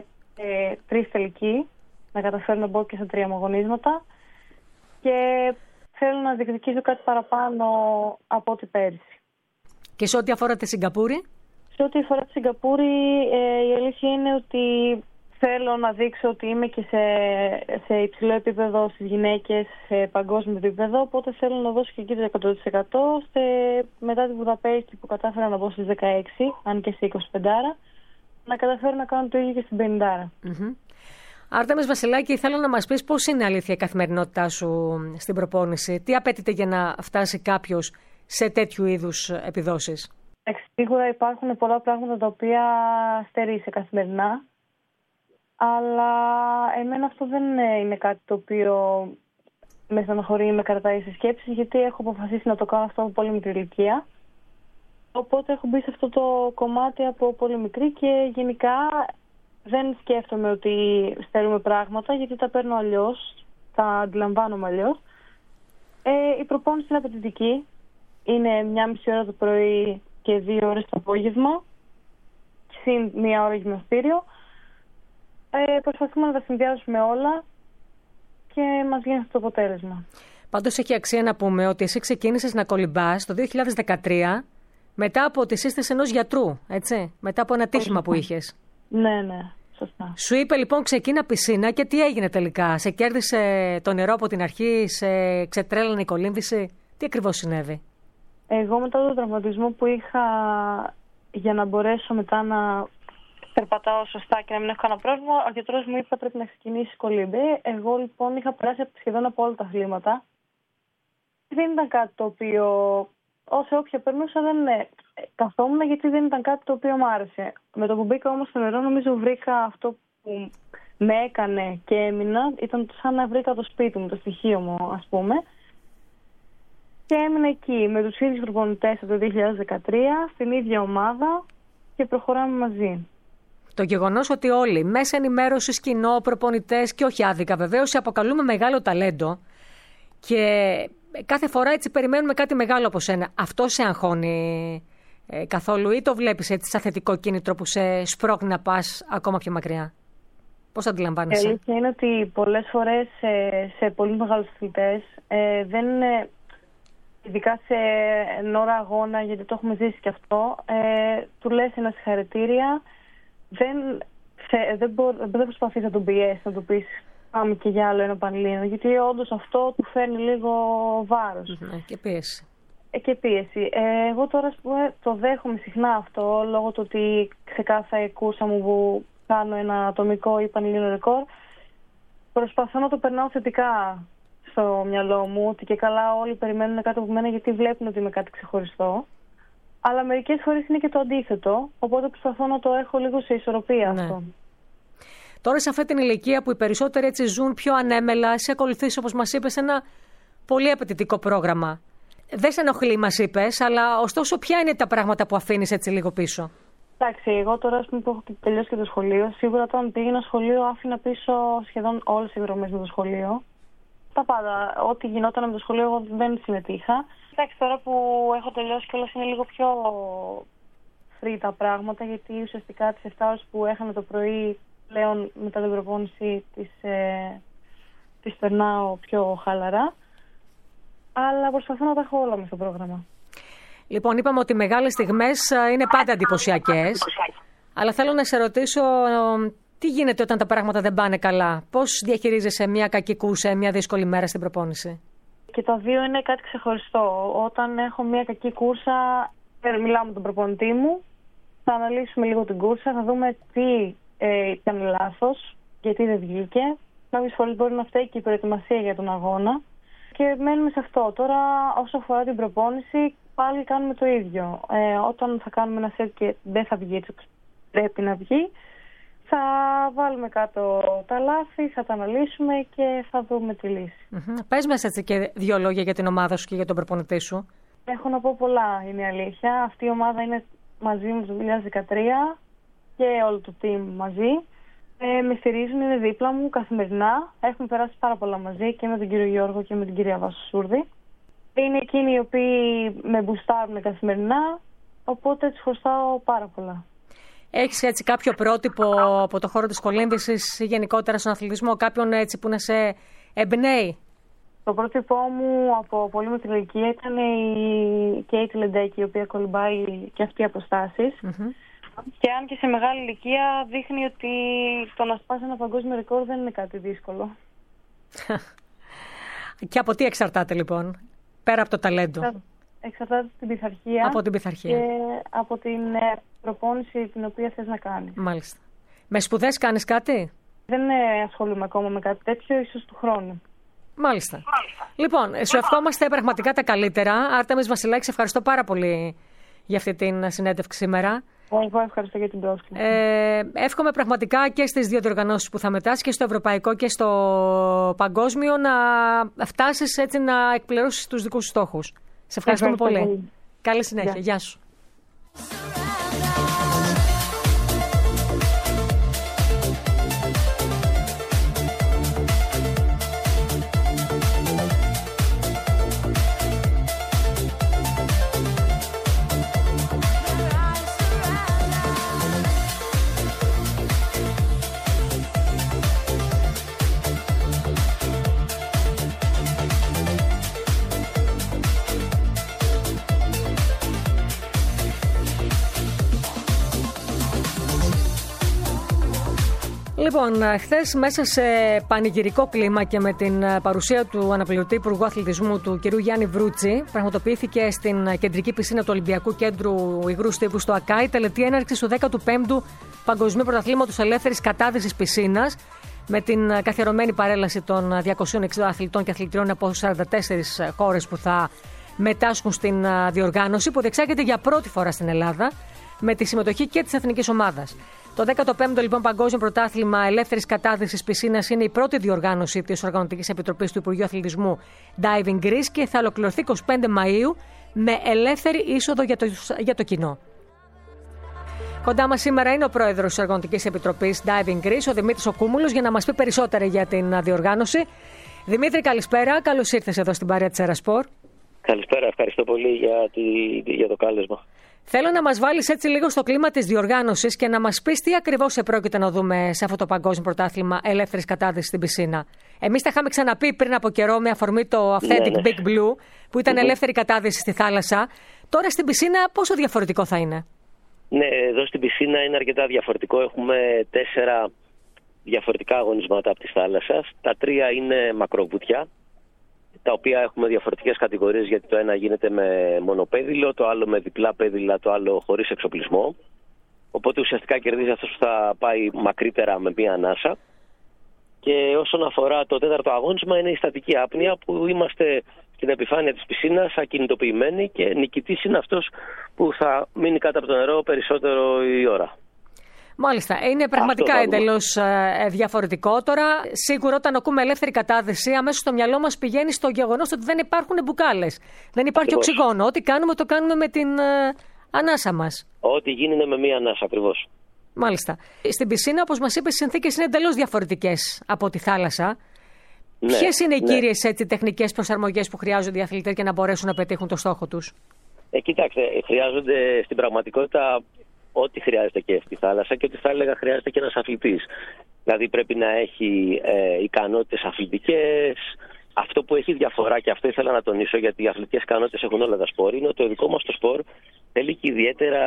3 τελικοί, να καταφέρω να μπω και στα 3 αγωνίσματα και θέλω να διεκδικήσω κάτι παραπάνω από ό,τι πέρυσι. Και σε ό,τι αφορά τη Σιγκαπούρη? Σε ό,τι αφορά τη Σιγκαπούρη, η αλήθεια είναι ότι θέλω να δείξω ότι είμαι και σε υψηλό επίπεδο στις γυναίκες, σε παγκόσμιο επίπεδο, οπότε θέλω να δώσω και εκεί το 100%. Μετά τη Βουδαπέστη που κατάφερα να μπω στις 16, αν και σε 25, να καταφέρω να κάνω το ίδιο και στην 50. Άρτεμις Βασιλάκη, θέλω να μας πεις πώς είναι αλήθεια η καθημερινότητά σου στην προπόνηση. Τι απαιτείται για να φτάσει κάποιος σε τέτοιου είδους επιδόσεις? Σίγουρα υπάρχουν πολλά πράγματα τα οποία στερείσαι καθημερινά. Αλλά εμένα αυτό δεν είναι κάτι το οποίο με στενοχωρεί, με κρατάει στις σκέψεις, γιατί έχω αποφασίσει να το κάνω αυτό από πολύ μικρή ηλικία. Οπότε έχω μπει σε αυτό το κομμάτι από πολύ μικρή και γενικά δεν σκέφτομαι ότι στερούμε πράγματα, γιατί τα παίρνω αλλιώς, τα αντιλαμβάνομαι αλλιώς. Η προπόνηση είναι απαιτητική. Είναι 1,5 ώρα το πρωί και 2 ώρες το απόγευμα, συν 1 ώρα γυμναστήριο. Προσπαθούμε να τα συνδυάσουμε όλα και μας βγαίνει αυτό το αποτέλεσμα. Πάντως έχει αξία να πούμε ότι εσύ ξεκίνησες να κολυμπάς το 2013 μετά από τη σύσταση ενός γιατρού, έτσι, μετά από ένα τύχημα που είχες. Ναι, σωστά. Σου είπε λοιπόν ξεκίνα πισίνα και τι έγινε τελικά? Σε κέρδισε το νερό από την αρχή, σε ξετρέλανε η κολύμβηση? Τι ακριβώς συνέβη? Εγώ μετά τον τραυματισμό που είχα, για να μπορέσω μετά να περπατάω σωστά και να μην έχω κανένα πρόβλημα, ο γιατρός μου είπε πρέπει να ξεκινήσει κολύμπη. Εγώ λοιπόν είχα περάσει σχεδόν από όλα τα αθλήματα. Δεν ήταν κάτι το οποίο, όσο όποια περνούσα, δεν καθόμουν, γιατί δεν ήταν κάτι το οποίο μου άρεσε. Με το που μπήκα όμως στο νερό, νομίζω βρήκα αυτό που με έκανε και έμεινα. Ήταν σαν να βρήκα το σπίτι μου, το στοιχείο μου, ας πούμε. Και έμεινα εκεί με τους ίδιους προπονητές από το 2013, στην ίδια ομάδα και προχωράμε μαζί. Το γεγονός ότι όλοι, μέσα ενημέρωσης, κοινό, προπονητές και όχι άδικα βεβαίως, σε αποκαλούμε μεγάλο ταλέντο και κάθε φορά έτσι περιμένουμε κάτι μεγάλο από σένα. Αυτό σε αγχώνει καθόλου ή το βλέπεις έτσι σαν θετικό κίνητρο που σε σπρώχνει να πας ακόμα πιο μακριά? Πώς αντιλαμβάνεσαι? Η αλήθεια είναι ότι πολλές φορές σε πολύ μεγάλους αθλητές δεν είναι, ειδικά σε ώρα αγώνα, γιατί το έχουμε ζήσει και αυτό, του λες ένα συγχαρητήρια, δεν προσπαθείς να τον πιέσεις, να του πεις πάμε και για άλλο ένα πανελλήνιο, γιατί όντως αυτό του φέρνει λίγο βάρος. Και πίεση. Και πίεση. Εγώ τώρα το δέχομαι συχνά αυτό, λόγω του ότι ξεκάθαρα η κούρσα μου που κάνω ένα ατομικό ή πανελλήνιο ρεκόρ. Προσπαθώ να το περνάω θετικά στο μυαλό μου, ότι και καλά όλοι περιμένουν κάτι από μένα γιατί βλέπουν ότι είμαι κάτι ξεχωριστό. Αλλά μερικές φορές είναι και το αντίθετο, οπότε προσπαθώ να το έχω λίγο σε ισορροπία αυτό. Τώρα σε αυτή την ηλικία που οι περισσότεροι έτσι ζουν πιο ανέμελα, εσύ ακολουθείς, όπως μας είπες, ένα πολύ απαιτητικό πρόγραμμα. Δεν σε ενοχλεί, μας είπες, αλλά ωστόσο ποια είναι τα πράγματα που αφήνεις έτσι λίγο πίσω? Εντάξει, εγώ τώρα που έχω τελειώσει και το σχολείο, σίγουρα όταν πήγαινα σχολείο άφηνα πίσω σχεδόν όλες οι δρομές με το σχολείο. Τα πάντα, ό,τι γινόταν με το σχολείο εγώ δεν συμμετείχα. Εντάξει, τώρα που έχω τελειώσει κιόλας είναι λίγο πιο free τα πράγματα, γιατί ουσιαστικά τις 7 ώρες που έχανα το πρωί πλέον μετά την προπόνηση τις περνάω πιο χαλαρά. Αλλά προσπαθώ να τα έχω όλα μες στο πρόγραμμα. Λοιπόν, είπαμε ότι οι μεγάλες στιγμές είναι πάντα εντυπωσιακές. Αλλά θέλω να σε ρωτήσω, τι γίνεται όταν τα πράγματα δεν πάνε καλά? Πώς διαχειρίζεσαι μια κακή κούρσα, μια δύσκολη μέρα στην προπόνηση? Και τα δύο είναι κάτι ξεχωριστό. Όταν έχω μια κακή κούρσα, μιλάω με τον προπονητή μου, θα αναλύσουμε λίγο την κούρσα, θα δούμε τι ήταν λάθος, γιατί δεν βγήκε. Κάποιες φορές μπορεί να φταίει και η προετοιμασία για τον αγώνα. Και μένουμε σε αυτό. Τώρα, όσο αφορά την προπόνηση, πάλι κάνουμε το ίδιο. Όταν θα κάνουμε ένα σετ και δεν θα βγει έτσι όπως πρέπει να βγει, θα βάλουμε κάτω τα λάθη, θα τα αναλύσουμε και θα δούμε τη λύση. Πες μας έτσι και 2 λόγια για την ομάδα σου και για τον προπονητή σου. Έχω να πω πολλά, είναι η αλήθεια. Αυτή η ομάδα είναι μαζί μου το 2013 και όλο το team μαζί. Με στηρίζουν, είναι δίπλα μου καθημερινά. Έχουμε περάσει πάρα πολλά μαζί και με τον κύριο Γιώργο και με την κυρία Βασοσούρδη. Είναι εκείνοι οι οποίοι με μπουστάρουν καθημερινά, οπότε τους χρωστάω πάρα πολλά. Έχεις έτσι κάποιο πρότυπο από το χώρο της κολύμβησης ή γενικότερα στον αθλητισμό, κάποιον έτσι που να σε εμπνέει? Το πρότυπό μου από πολύ μικρή ηλικία ήταν η Κέιτι Λεντέκη, η οποία κολυμπάει και αυτή αποστάσεις. Και αν και σε μεγάλη ηλικία δείχνει ότι το να σπάσει ένα παγκόσμιο ρεκόρ δεν είναι κάτι δύσκολο. Και από τι εξαρτάται λοιπόν, πέρα από το ταλέντο? Εξαρτάται από την πειθαρχία. Από την πειθαρχία. Και από την προπόνηση την οποία θες να κάνεις. Μάλιστα. Με σπουδές κάνεις κάτι? Δεν ασχολούμαι ακόμα με κάτι τέτοιο, ίσως του χρόνου. Μάλιστα. Λοιπόν, σου ευχόμαστε πραγματικά τα καλύτερα. Άρτεμις Βασιλάκη, ευχαριστώ πάρα πολύ για αυτή την συνέντευξη σήμερα. Εγώ ευχαριστώ για την πρόσκληση. Εύχομαι πραγματικά και στις δύο διοργανώσεις που θα μετάσχεις, και στο ευρωπαϊκό και στο παγκόσμιο, να φτάσεις έτσι να εκπληρώσεις τους δικούς σου στόχους. Σε ευχαριστούμε πολύ. Καλή συνέχεια. Γεια σου. Λοιπόν, χθες μέσα σε πανηγυρικό κλίμα και με την παρουσία του αναπληρωτή Υπουργού Αθλητισμού του κ. Γιάννη Βρούτση, πραγματοποιήθηκε στην κεντρική πισίνα του Ολυμπιακού Κέντρου Υγρού Στίβου στο ΑΚΑΙ τελετή έναρξης του 15ου Παγκοσμίου Πρωταθλήματος Ελεύθερης Κατάδυσης Πισίνας, με την καθιερωμένη παρέλαση των 260 αθλητών και αθλητριών από 44 χώρες που θα μετάσχουν στην διοργάνωση, που διεξάγεται για πρώτη φορά στην Ελλάδα με τη συμμετοχή και της εθνικής ομάδας. Το 15ο λοιπόν Παγκόσμιο Πρωτάθλημα Ελεύθερης Κατάδυσης Πισίνας είναι η πρώτη διοργάνωση της Οργανωτικής Επιτροπής του Υπουργείου Αθλητισμού Diving Greece και θα ολοκληρωθεί 25 Μαΐου με ελεύθερη είσοδο για το κοινό. Κοντά μας σήμερα είναι ο πρόεδρος της Οργανωτικής Επιτροπής Diving Greece, ο Δημήτρης ο Κούμουλος, για να μας πει περισσότερα για την διοργάνωση. Δημήτρη, καλησπέρα. Καλώς ήρθες εδώ στην παρέα της Ερασπορ. Καλησπέρα, ευχαριστώ πολύ για το κάλεσμα. Θέλω να μας βάλεις έτσι λίγο στο κλίμα της διοργάνωσης και να μας πεις τι ακριβώς επρόκειται να δούμε σε αυτό το Παγκόσμιο Πρωτάθλημα Ελεύθερης Κατάδυσης στην πισίνα. Εμείς τα είχαμε ξαναπεί πριν από καιρό με αφορμή το Authentic Big Blue, που ήταν ελεύθερη κατάδυση στη θάλασσα. Τώρα στην πισίνα πόσο διαφορετικό θα είναι? Ναι, εδώ στην πισίνα είναι αρκετά διαφορετικό. Έχουμε 4 διαφορετικά αγωνίσματα από τη θάλασσα. Τα 3 είναι μακροβουτιά, τα οποία έχουμε διαφορετικές κατηγορίες, γιατί το ένα γίνεται με μονοπέδιλο, το άλλο με διπλά πέδιλα, το άλλο χωρίς εξοπλισμό. Οπότε ουσιαστικά κερδίζει αυτός που θα πάει μακρύτερα με μία ανάσα. Και όσον αφορά το 4ο αγώνισμα, είναι η στατική άπνοια, που είμαστε στην επιφάνεια της πισίνας ακινητοποιημένοι και νικητής είναι αυτός που θα μείνει κάτω από το νερό περισσότερο η ώρα. Μάλιστα. Είναι πραγματικά εντελώς διαφορετικό. Τώρα, σίγουρα όταν ακούμε ελεύθερη κατάδυση, αμέσως στο μυαλό μας πηγαίνει στο γεγονός ότι δεν υπάρχουν μπουκάλες. Δεν υπάρχει οξυγόνο. Ό,τι κάνουμε, το κάνουμε με την ανάσα μας. Ό,τι γίνεται με μία ανάσα, ακριβώς. Μάλιστα. Στην πισίνα, όπως μας είπες, οι συνθήκες είναι εντελώς διαφορετικές από τη θάλασσα. Ναι, ποιες είναι οι κύριες τεχνικές προσαρμογές που χρειάζονται οι αθλητές για να μπορέσουν να πετύχουν το στόχο τους? Κοιτάξτε, χρειάζονται στην πραγματικότητα ό,τι χρειάζεται και στη θάλασσα, και ό,τι θα έλεγα χρειάζεται και ένας αθλητής. Δηλαδή πρέπει να έχει ικανότητες αθλητικές. Αυτό που έχει διαφορά, και αυτό ήθελα να τονίσω, γιατί οι αθλητικές ικανότητες έχουν όλα τα σπορ, είναι ότι το δικό μας το σπορ θέλει και ιδιαίτερα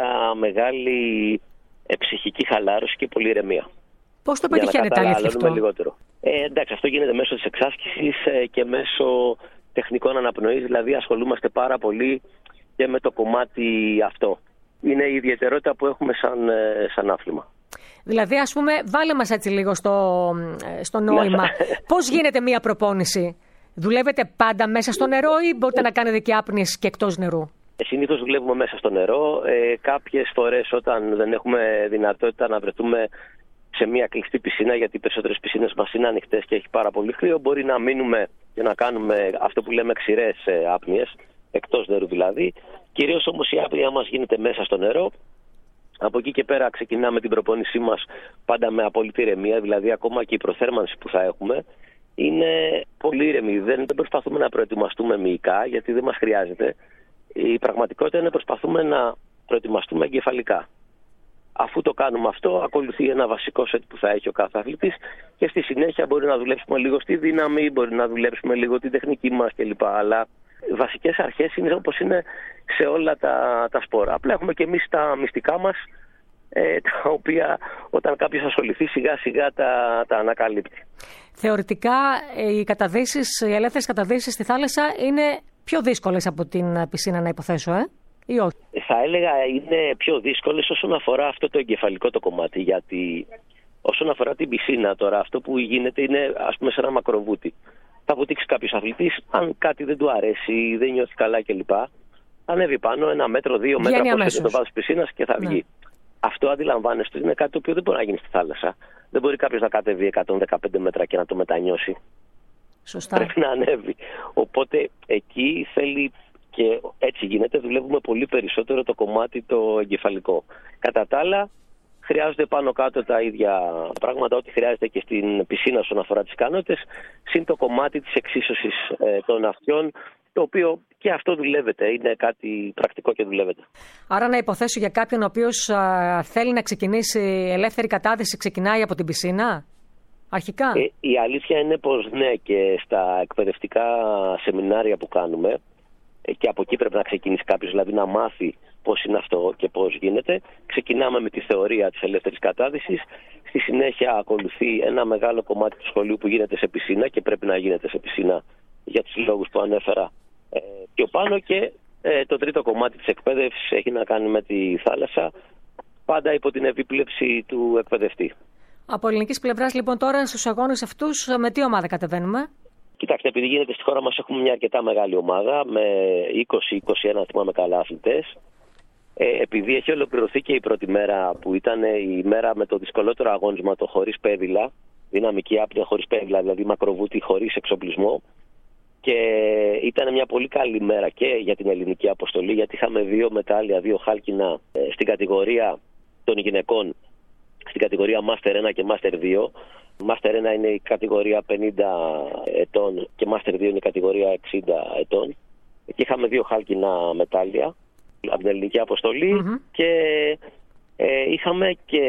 μεγάλη ψυχική χαλάρωση και πολύ ηρεμία. Πώς το πετυχαίνετε αλήθεια αυτό? Λιγότερο. Εντάξει, αυτό γίνεται μέσω της εξάσκησης και μέσω τεχνικών αναπνοής, δηλαδή ασχολούμαστε πάρα πολύ και με το κομμάτι αυτό. Είναι η ιδιαιτερότητα που έχουμε σαν άθλημα. Δηλαδή, ας πούμε, βάλε μας έτσι λίγο στο νόημα. Πώς γίνεται μία προπόνηση? Δουλεύετε πάντα μέσα στο νερό ή μπορείτε να κάνετε και άπνοιες και εκτός νερού? Συνήθως δουλεύουμε μέσα στο νερό. Κάποιες φορές, όταν δεν έχουμε δυνατότητα να βρεθούμε σε μια κλειστή πισίνα, γιατί οι περισσότερες πισίνες μας είναι ανοιχτές και έχει πάρα πολύ κρύο, μπορεί να μείνουμε και να κάνουμε αυτό που λέμε ξηρές άπνοιες, εκτός νερού δηλαδή. Κυρίως όμως η άπνοια μας γίνεται μέσα στο νερό. Από εκεί και πέρα ξεκινάμε την προπόνησή μας πάντα με απόλυτη ηρεμία, δηλαδή ακόμα και η προθέρμανση που θα έχουμε είναι πολύ ηρεμή. Δεν προσπαθούμε να προετοιμαστούμε μυϊκά, γιατί δεν μας χρειάζεται. Η πραγματικότητα είναι προσπαθούμε να προετοιμαστούμε εγκεφαλικά. Αφού το κάνουμε αυτό, ακολουθεί ένα βασικό σετ που θα έχει ο κάθε αθλητής και στη συνέχεια μπορεί να δουλέψουμε λίγο στη δύναμη, μπορεί να δουλέψουμε λίγο την τεχνική μας κλπ. Αλλά οι βασικές αρχές είναι όπως είναι σε όλα τα σπόρα. Απλά έχουμε και εμείς τα μυστικά μας, τα οποία όταν κάποιος ασχοληθεί σιγά σιγά τα ανακαλύπτει. Θεωρητικά οι ελεύθερες καταδύσεις στη θάλασσα είναι πιο δύσκολες από την πισίνα, να υποθέσω, ή όχι? Θα έλεγα είναι πιο δύσκολες όσον αφορά αυτό το εγκεφαλικό το κομμάτι, γιατί όσον αφορά την πισίνα τώρα, αυτό που γίνεται είναι ας πούμε σε ένα μακροβούτι. Θα βουτήξει κάποιος αθλητής, αν κάτι δεν του αρέσει, δεν νιώθει καλά κλπ. Ανέβει πάνω 1 μέτρο, 2 μέτρα από το βάθος της πισίνας και θα βγει. Αυτό αντιλαμβάνεστε είναι κάτι το οποίο δεν μπορεί να γίνει στη θάλασσα. Δεν μπορεί κάποιος να κατεβεί 115 μέτρα και να το μετανιώσει. Σωστά. Πρέπει να ανέβει. Οπότε εκεί θέλει, και έτσι γίνεται, δουλεύουμε πολύ περισσότερο το κομμάτι το εγκεφαλικό. Κατά τα άλλα, χρειάζονται πάνω κάτω τα ίδια πράγματα, ό,τι χρειάζεται και στην πισίνα όσον αφορά τις ικανότητες, συν το κομμάτι της εξίσωσης των αυτιών, το οποίο και αυτό δουλεύεται, είναι κάτι πρακτικό και δουλεύεται. Άρα να υποθέσω για κάποιον ο οποίος θέλει να ξεκινήσει ελεύθερη κατάδυση, ξεκινάει από την πισίνα, αρχικά. Η αλήθεια είναι πως ναι, και στα εκπαιδευτικά σεμινάρια που κάνουμε, και από εκεί πρέπει να ξεκινήσει κάποιος, δηλαδή να μάθει πώς είναι αυτό και πώς γίνεται. Ξεκινάμε με τη θεωρία της ελεύθερης κατάδυσης. Στη συνέχεια ακολουθεί ένα μεγάλο κομμάτι του σχολείου που γίνεται σε πισίνα και πρέπει να γίνεται σε πισίνα για τους λόγους που ανέφερα πιο πάνω, και το τρίτο κομμάτι της εκπαίδευσης έχει να κάνει με τη θάλασσα, πάντα υπό την επίβλεψη του εκπαιδευτή. Από ελληνικής πλευράς λοιπόν τώρα στους αγώνες αυτούς με τι ομάδα κατεβαίνουμε? Κοιτάξτε, επειδή γίνεται στη χώρα μας έχουμε μια αρκετά μεγάλη ομάδα με 20-21 θυμάμαι καλά αθλητές. Επειδή έχει ολοκληρωθεί και η πρώτη μέρα που ήταν η μέρα με το δυσκολότερο αγώνισμα, το χωρίς πέδιλα, δυναμική άπνοια χωρίς πέδιλα, δηλαδή μακροβούτη χωρίς εξοπλισμό, και ήταν μια πολύ καλή μέρα και για την ελληνική αποστολή, γιατί είχαμε 2 μετάλλια, 2 χάλκινα στην κατηγορία των γυναικών, στην κατηγορία Master 1 και Master 2. Master 1 είναι η κατηγορία 50 ετών και Master 2 είναι η κατηγορία 60 ετών. Εκεί είχαμε 2 χάλκινα μετάλλια από την ελληνική αποστολή, και είχαμε και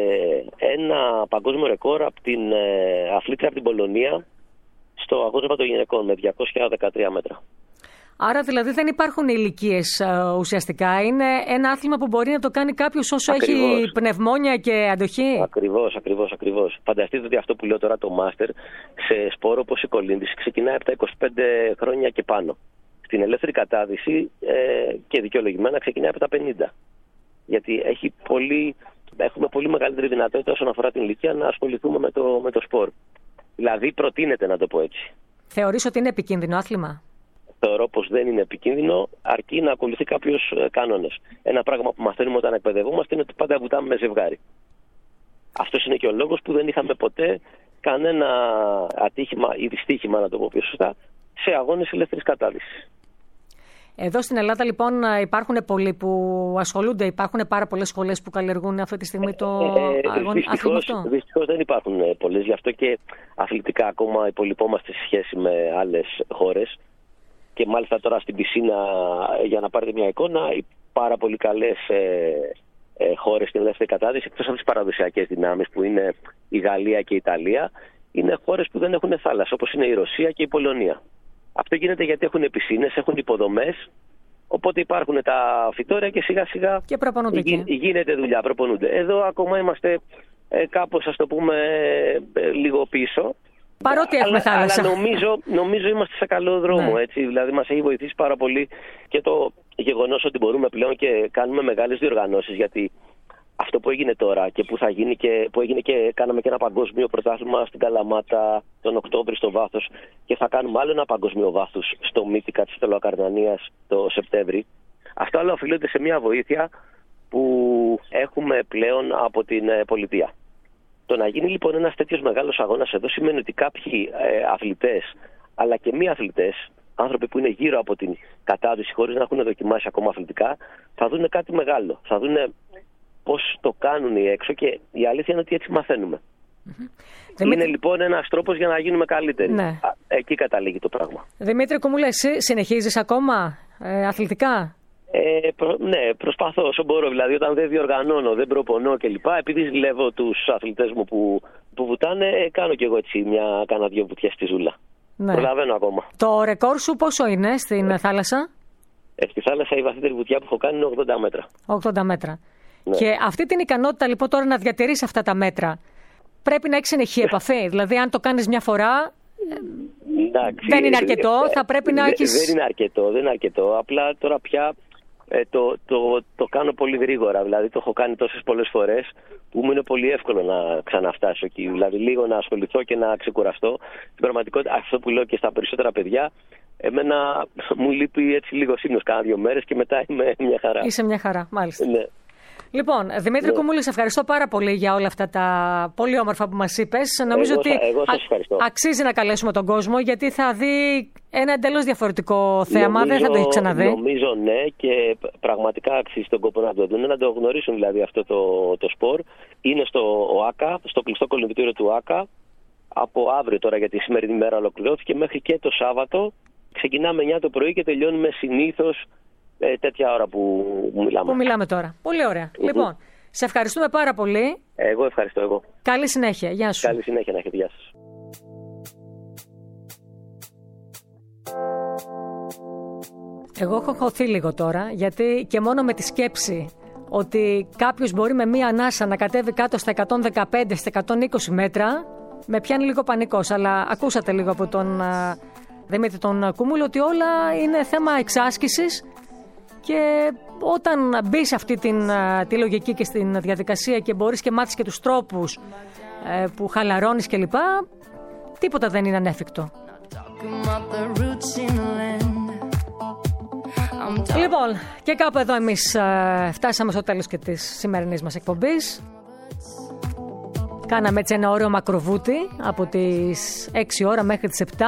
ένα παγκόσμιο ρεκόρ από την αθλήτρια από την Πολωνία στο αγώνισμα των γυναικών με 213 μέτρα. Άρα δηλαδή δεν υπάρχουν ηλικίες ουσιαστικά. Είναι ένα άθλημα που μπορεί να το κάνει κάποιος όσο έχει πνευμόνια και αντοχή. Ακριβώς. Φανταστείτε ότι αυτό που λέω τώρα το μάστερ σε σπόρο όπως η κολύμβηση ξεκινάει από τα 25 χρόνια και πάνω. Στην ελεύθερη κατάδυση και δικαιολογημένα ξεκινάει από τα 50. Γιατί έχουμε πολύ μεγαλύτερη δυνατότητα όσον αφορά την ηλικία να ασχοληθούμε με το σπορ. Δηλαδή προτείνεται, να το πω έτσι. Θεωρείς ότι είναι επικίνδυνο άθλημα? Θεωρώ πως δεν είναι επικίνδυνο, αρκεί να ακολουθεί κάποιους κανόνες. Ένα πράγμα που μαθαίνουμε όταν εκπαιδευόμαστε είναι ότι πάντα βουτάμε με ζευγάρι. Αυτός είναι και ο λόγος που δεν είχαμε ποτέ κανένα ατύχημα ή δυστύχημα, να το πω πιο σωστά, σε αγώνες ελεύθερης κατάδυσης. Εδώ στην Ελλάδα λοιπόν υπάρχουν πολλοί που ασχολούνται, υπάρχουν πάρα πολλές σχολές που καλλιεργούν αυτή τη στιγμή το άθλημα αυτό. Δυστυχώς δεν υπάρχουν πολλές, γι' αυτό και αθλητικά ακόμα υπολοιπόμαστε σε σχέση με άλλες χώρες. Και μάλιστα τώρα στην πισίνα, για να πάρετε μια εικόνα, πάρα πολύ καλές χώρες στην ελεύθερη κατάδυση, εκτός από τις παραδοσιακές δυνάμεις που είναι η Γαλλία και η Ιταλία, είναι χώρες που δεν έχουν θάλασσα, όπως είναι η Ρωσία και η Πολωνία. Αυτό γίνεται γιατί έχουν πισίνες, έχουν υποδομές, οπότε υπάρχουν τα φυτόρια και σιγά σιγά και γίνεται δουλειά, προπονούνται. Εδώ ακόμα είμαστε κάπως, ας το πούμε, λίγο πίσω. Παρότι έχουμε θάλασσα. Αλλά νομίζω είμαστε σε καλό δρόμο. Ναι. Έτσι. Δηλαδή μας έχει βοηθήσει πάρα πολύ και το γεγονός ότι μπορούμε πλέον και κάνουμε μεγάλες διοργανώσεις. Γιατί αυτό που έγινε τώρα και που θα γίνει και που έγινε και κάναμε και ένα παγκόσμιο πρωτάθλημα στην Καλαμάτα τον Οκτώβρη στο βάθος, και θα κάνουμε άλλο ένα παγκόσμιο βάθος στο Μύτικα της Θελοακαρνανίας το Σεπτέμβρη. Αυτό όλα οφείλονται σε μια βοήθεια που έχουμε πλέον από την πολιτεία. Το να γίνει λοιπόν ένας τέτοιος μεγάλος αγώνας εδώ σημαίνει ότι κάποιοι αθλητές, αλλά και μη αθλητές, άνθρωποι που είναι γύρω από την κατάδυση χωρίς να έχουν δοκιμάσει ακόμα αθλητικά, θα δουν κάτι μεγάλο. Θα δουν πώς το κάνουν οι έξω, και η αλήθεια είναι ότι έτσι μαθαίνουμε. Είναι λοιπόν ένας τρόπος για να γίνουμε καλύτεροι. Ναι. Εκεί καταλήγει το πράγμα. Δημήτρη Κουμούλα, εσύ συνεχίζεις ακόμα αθλητικά? Ναι, προσπαθώ όσο μπορώ. Δηλαδή, όταν δεν διοργανώνω, δεν προπονώ κλπ. Επειδή ζηλεύω τους αθλητές μου που βουτάνε, κάνω κι εγώ έτσι κάνα 2 βουτιές στη ζούλα. Ναι. Προλαβαίνω ακόμα. Το ρεκόρ σου πόσο είναι στην θάλασσα? Στη θάλασσα η βαθύτερη βουτιά που έχω κάνει είναι 80 μέτρα. 80 μέτρα. Ναι. Και αυτή την ικανότητα λοιπόν τώρα να διατηρείς αυτά τα μέτρα, πρέπει να έχεις συνεχή επαφή. Δηλαδή, αν το κάνεις μια φορά. Εντάξει, δεν είναι αρκετό, θα πρέπει να έχεις. Δεν είναι αρκετό. Απλά τώρα πια το κάνω πολύ γρήγορα. Δηλαδή, το έχω κάνει τόσες πολλές φορές που μου είναι πολύ εύκολο να ξαναφτάσω εκεί. Δηλαδή, λίγο να ασχοληθώ και να ξεκουραστώ. Στην πραγματικότητα, αυτό που λέω και στα περισσότερα παιδιά, εμένα μου λείπει έτσι λίγο ύπνος κάνα 2 μέρες και μετά είμαι μια χαρά. Είσαι μια χαρά, μάλιστα. Ναι. Λοιπόν, Δημήτρη Κουμούλη, σε ευχαριστώ πάρα πολύ για όλα αυτά τα πολύ όμορφα που μας είπες. Νομίζω ότι αξίζει να καλέσουμε τον κόσμο, γιατί θα δει ένα εντελώς διαφορετικό θέαμα, δεν θα το έχει ξαναδεί. Νομίζω ναι, και πραγματικά αξίζει τον κόπο να το δουν, να το γνωρίσουν δηλαδή αυτό το σπορ. Είναι στο ΟΑΚΑ, στο κλειστό κολυμβητήριο του ΟΑΚΑ. Από αύριο τώρα, γιατί η σημερινή μέρα ολοκληρώθηκε, μέχρι και το Σάββατο. Ξεκινάμε 9 το πρωί και τελειώνουμε συνήθως τέτοια ώρα που μιλάμε. Που μιλάμε τώρα. Πολύ ωραία. Λοιπόν, σε ευχαριστούμε πάρα πολύ. Εγώ ευχαριστώ. Καλή συνέχεια. Γεια σου. Καλή συνέχεια να έχετε. Γεια σας. Εγώ έχω χωθεί λίγο τώρα, γιατί και μόνο με τη σκέψη ότι κάποιος μπορεί με μία ανάσα να κατέβει κάτω στα 115, στα 120 μέτρα, με πιάνει λίγο πανικός. Αλλά ακούσατε λίγο από τον Δημήτρη τον Κουμούλη ότι όλα είναι θέμα εξάσκησης, και όταν μπει σε αυτή τη λογική και στην διαδικασία και μπορείς και μάθεις και τους τρόπους που χαλαρώνεις κλπ, τίποτα δεν είναι ανέφικτο. Λοιπόν, και κάπου εδώ εμείς φτάσαμε στο τέλος και της σημερινής μας εκπομπής. Κάναμε έτσι ένα ωραίο μακροβούτι από τις 6 ώρα μέχρι τις 7.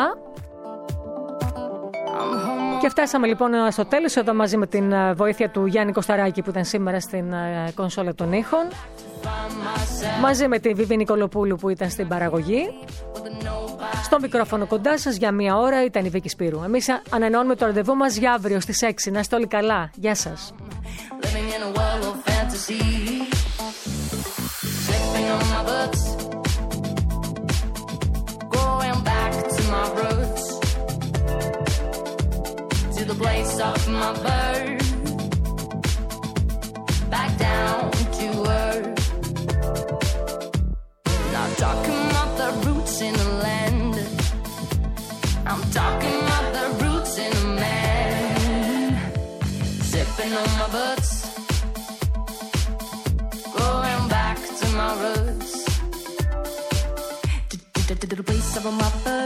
Και φτάσαμε λοιπόν στο τέλος, εδώ μαζί με την βοήθεια του Γιάννη Κωσταράκη που ήταν σήμερα στην κονσόλα των ήχων, μαζί με τη Βιβή Νικολοπούλου που ήταν στην παραγωγή. Στο μικρόφωνο κοντά σας για μία ώρα ήταν η Βίκη Σπύρου. Εμείς ανανεώνουμε το ραντεβού μας για αύριο στις 6. Να είστε όλοι καλά. Γεια σας. The place of my birth, back down to earth. Not talking about the roots in the land, I'm talking about the roots in a man. Sipping on my butts, going back to my roots, to the place of my birth.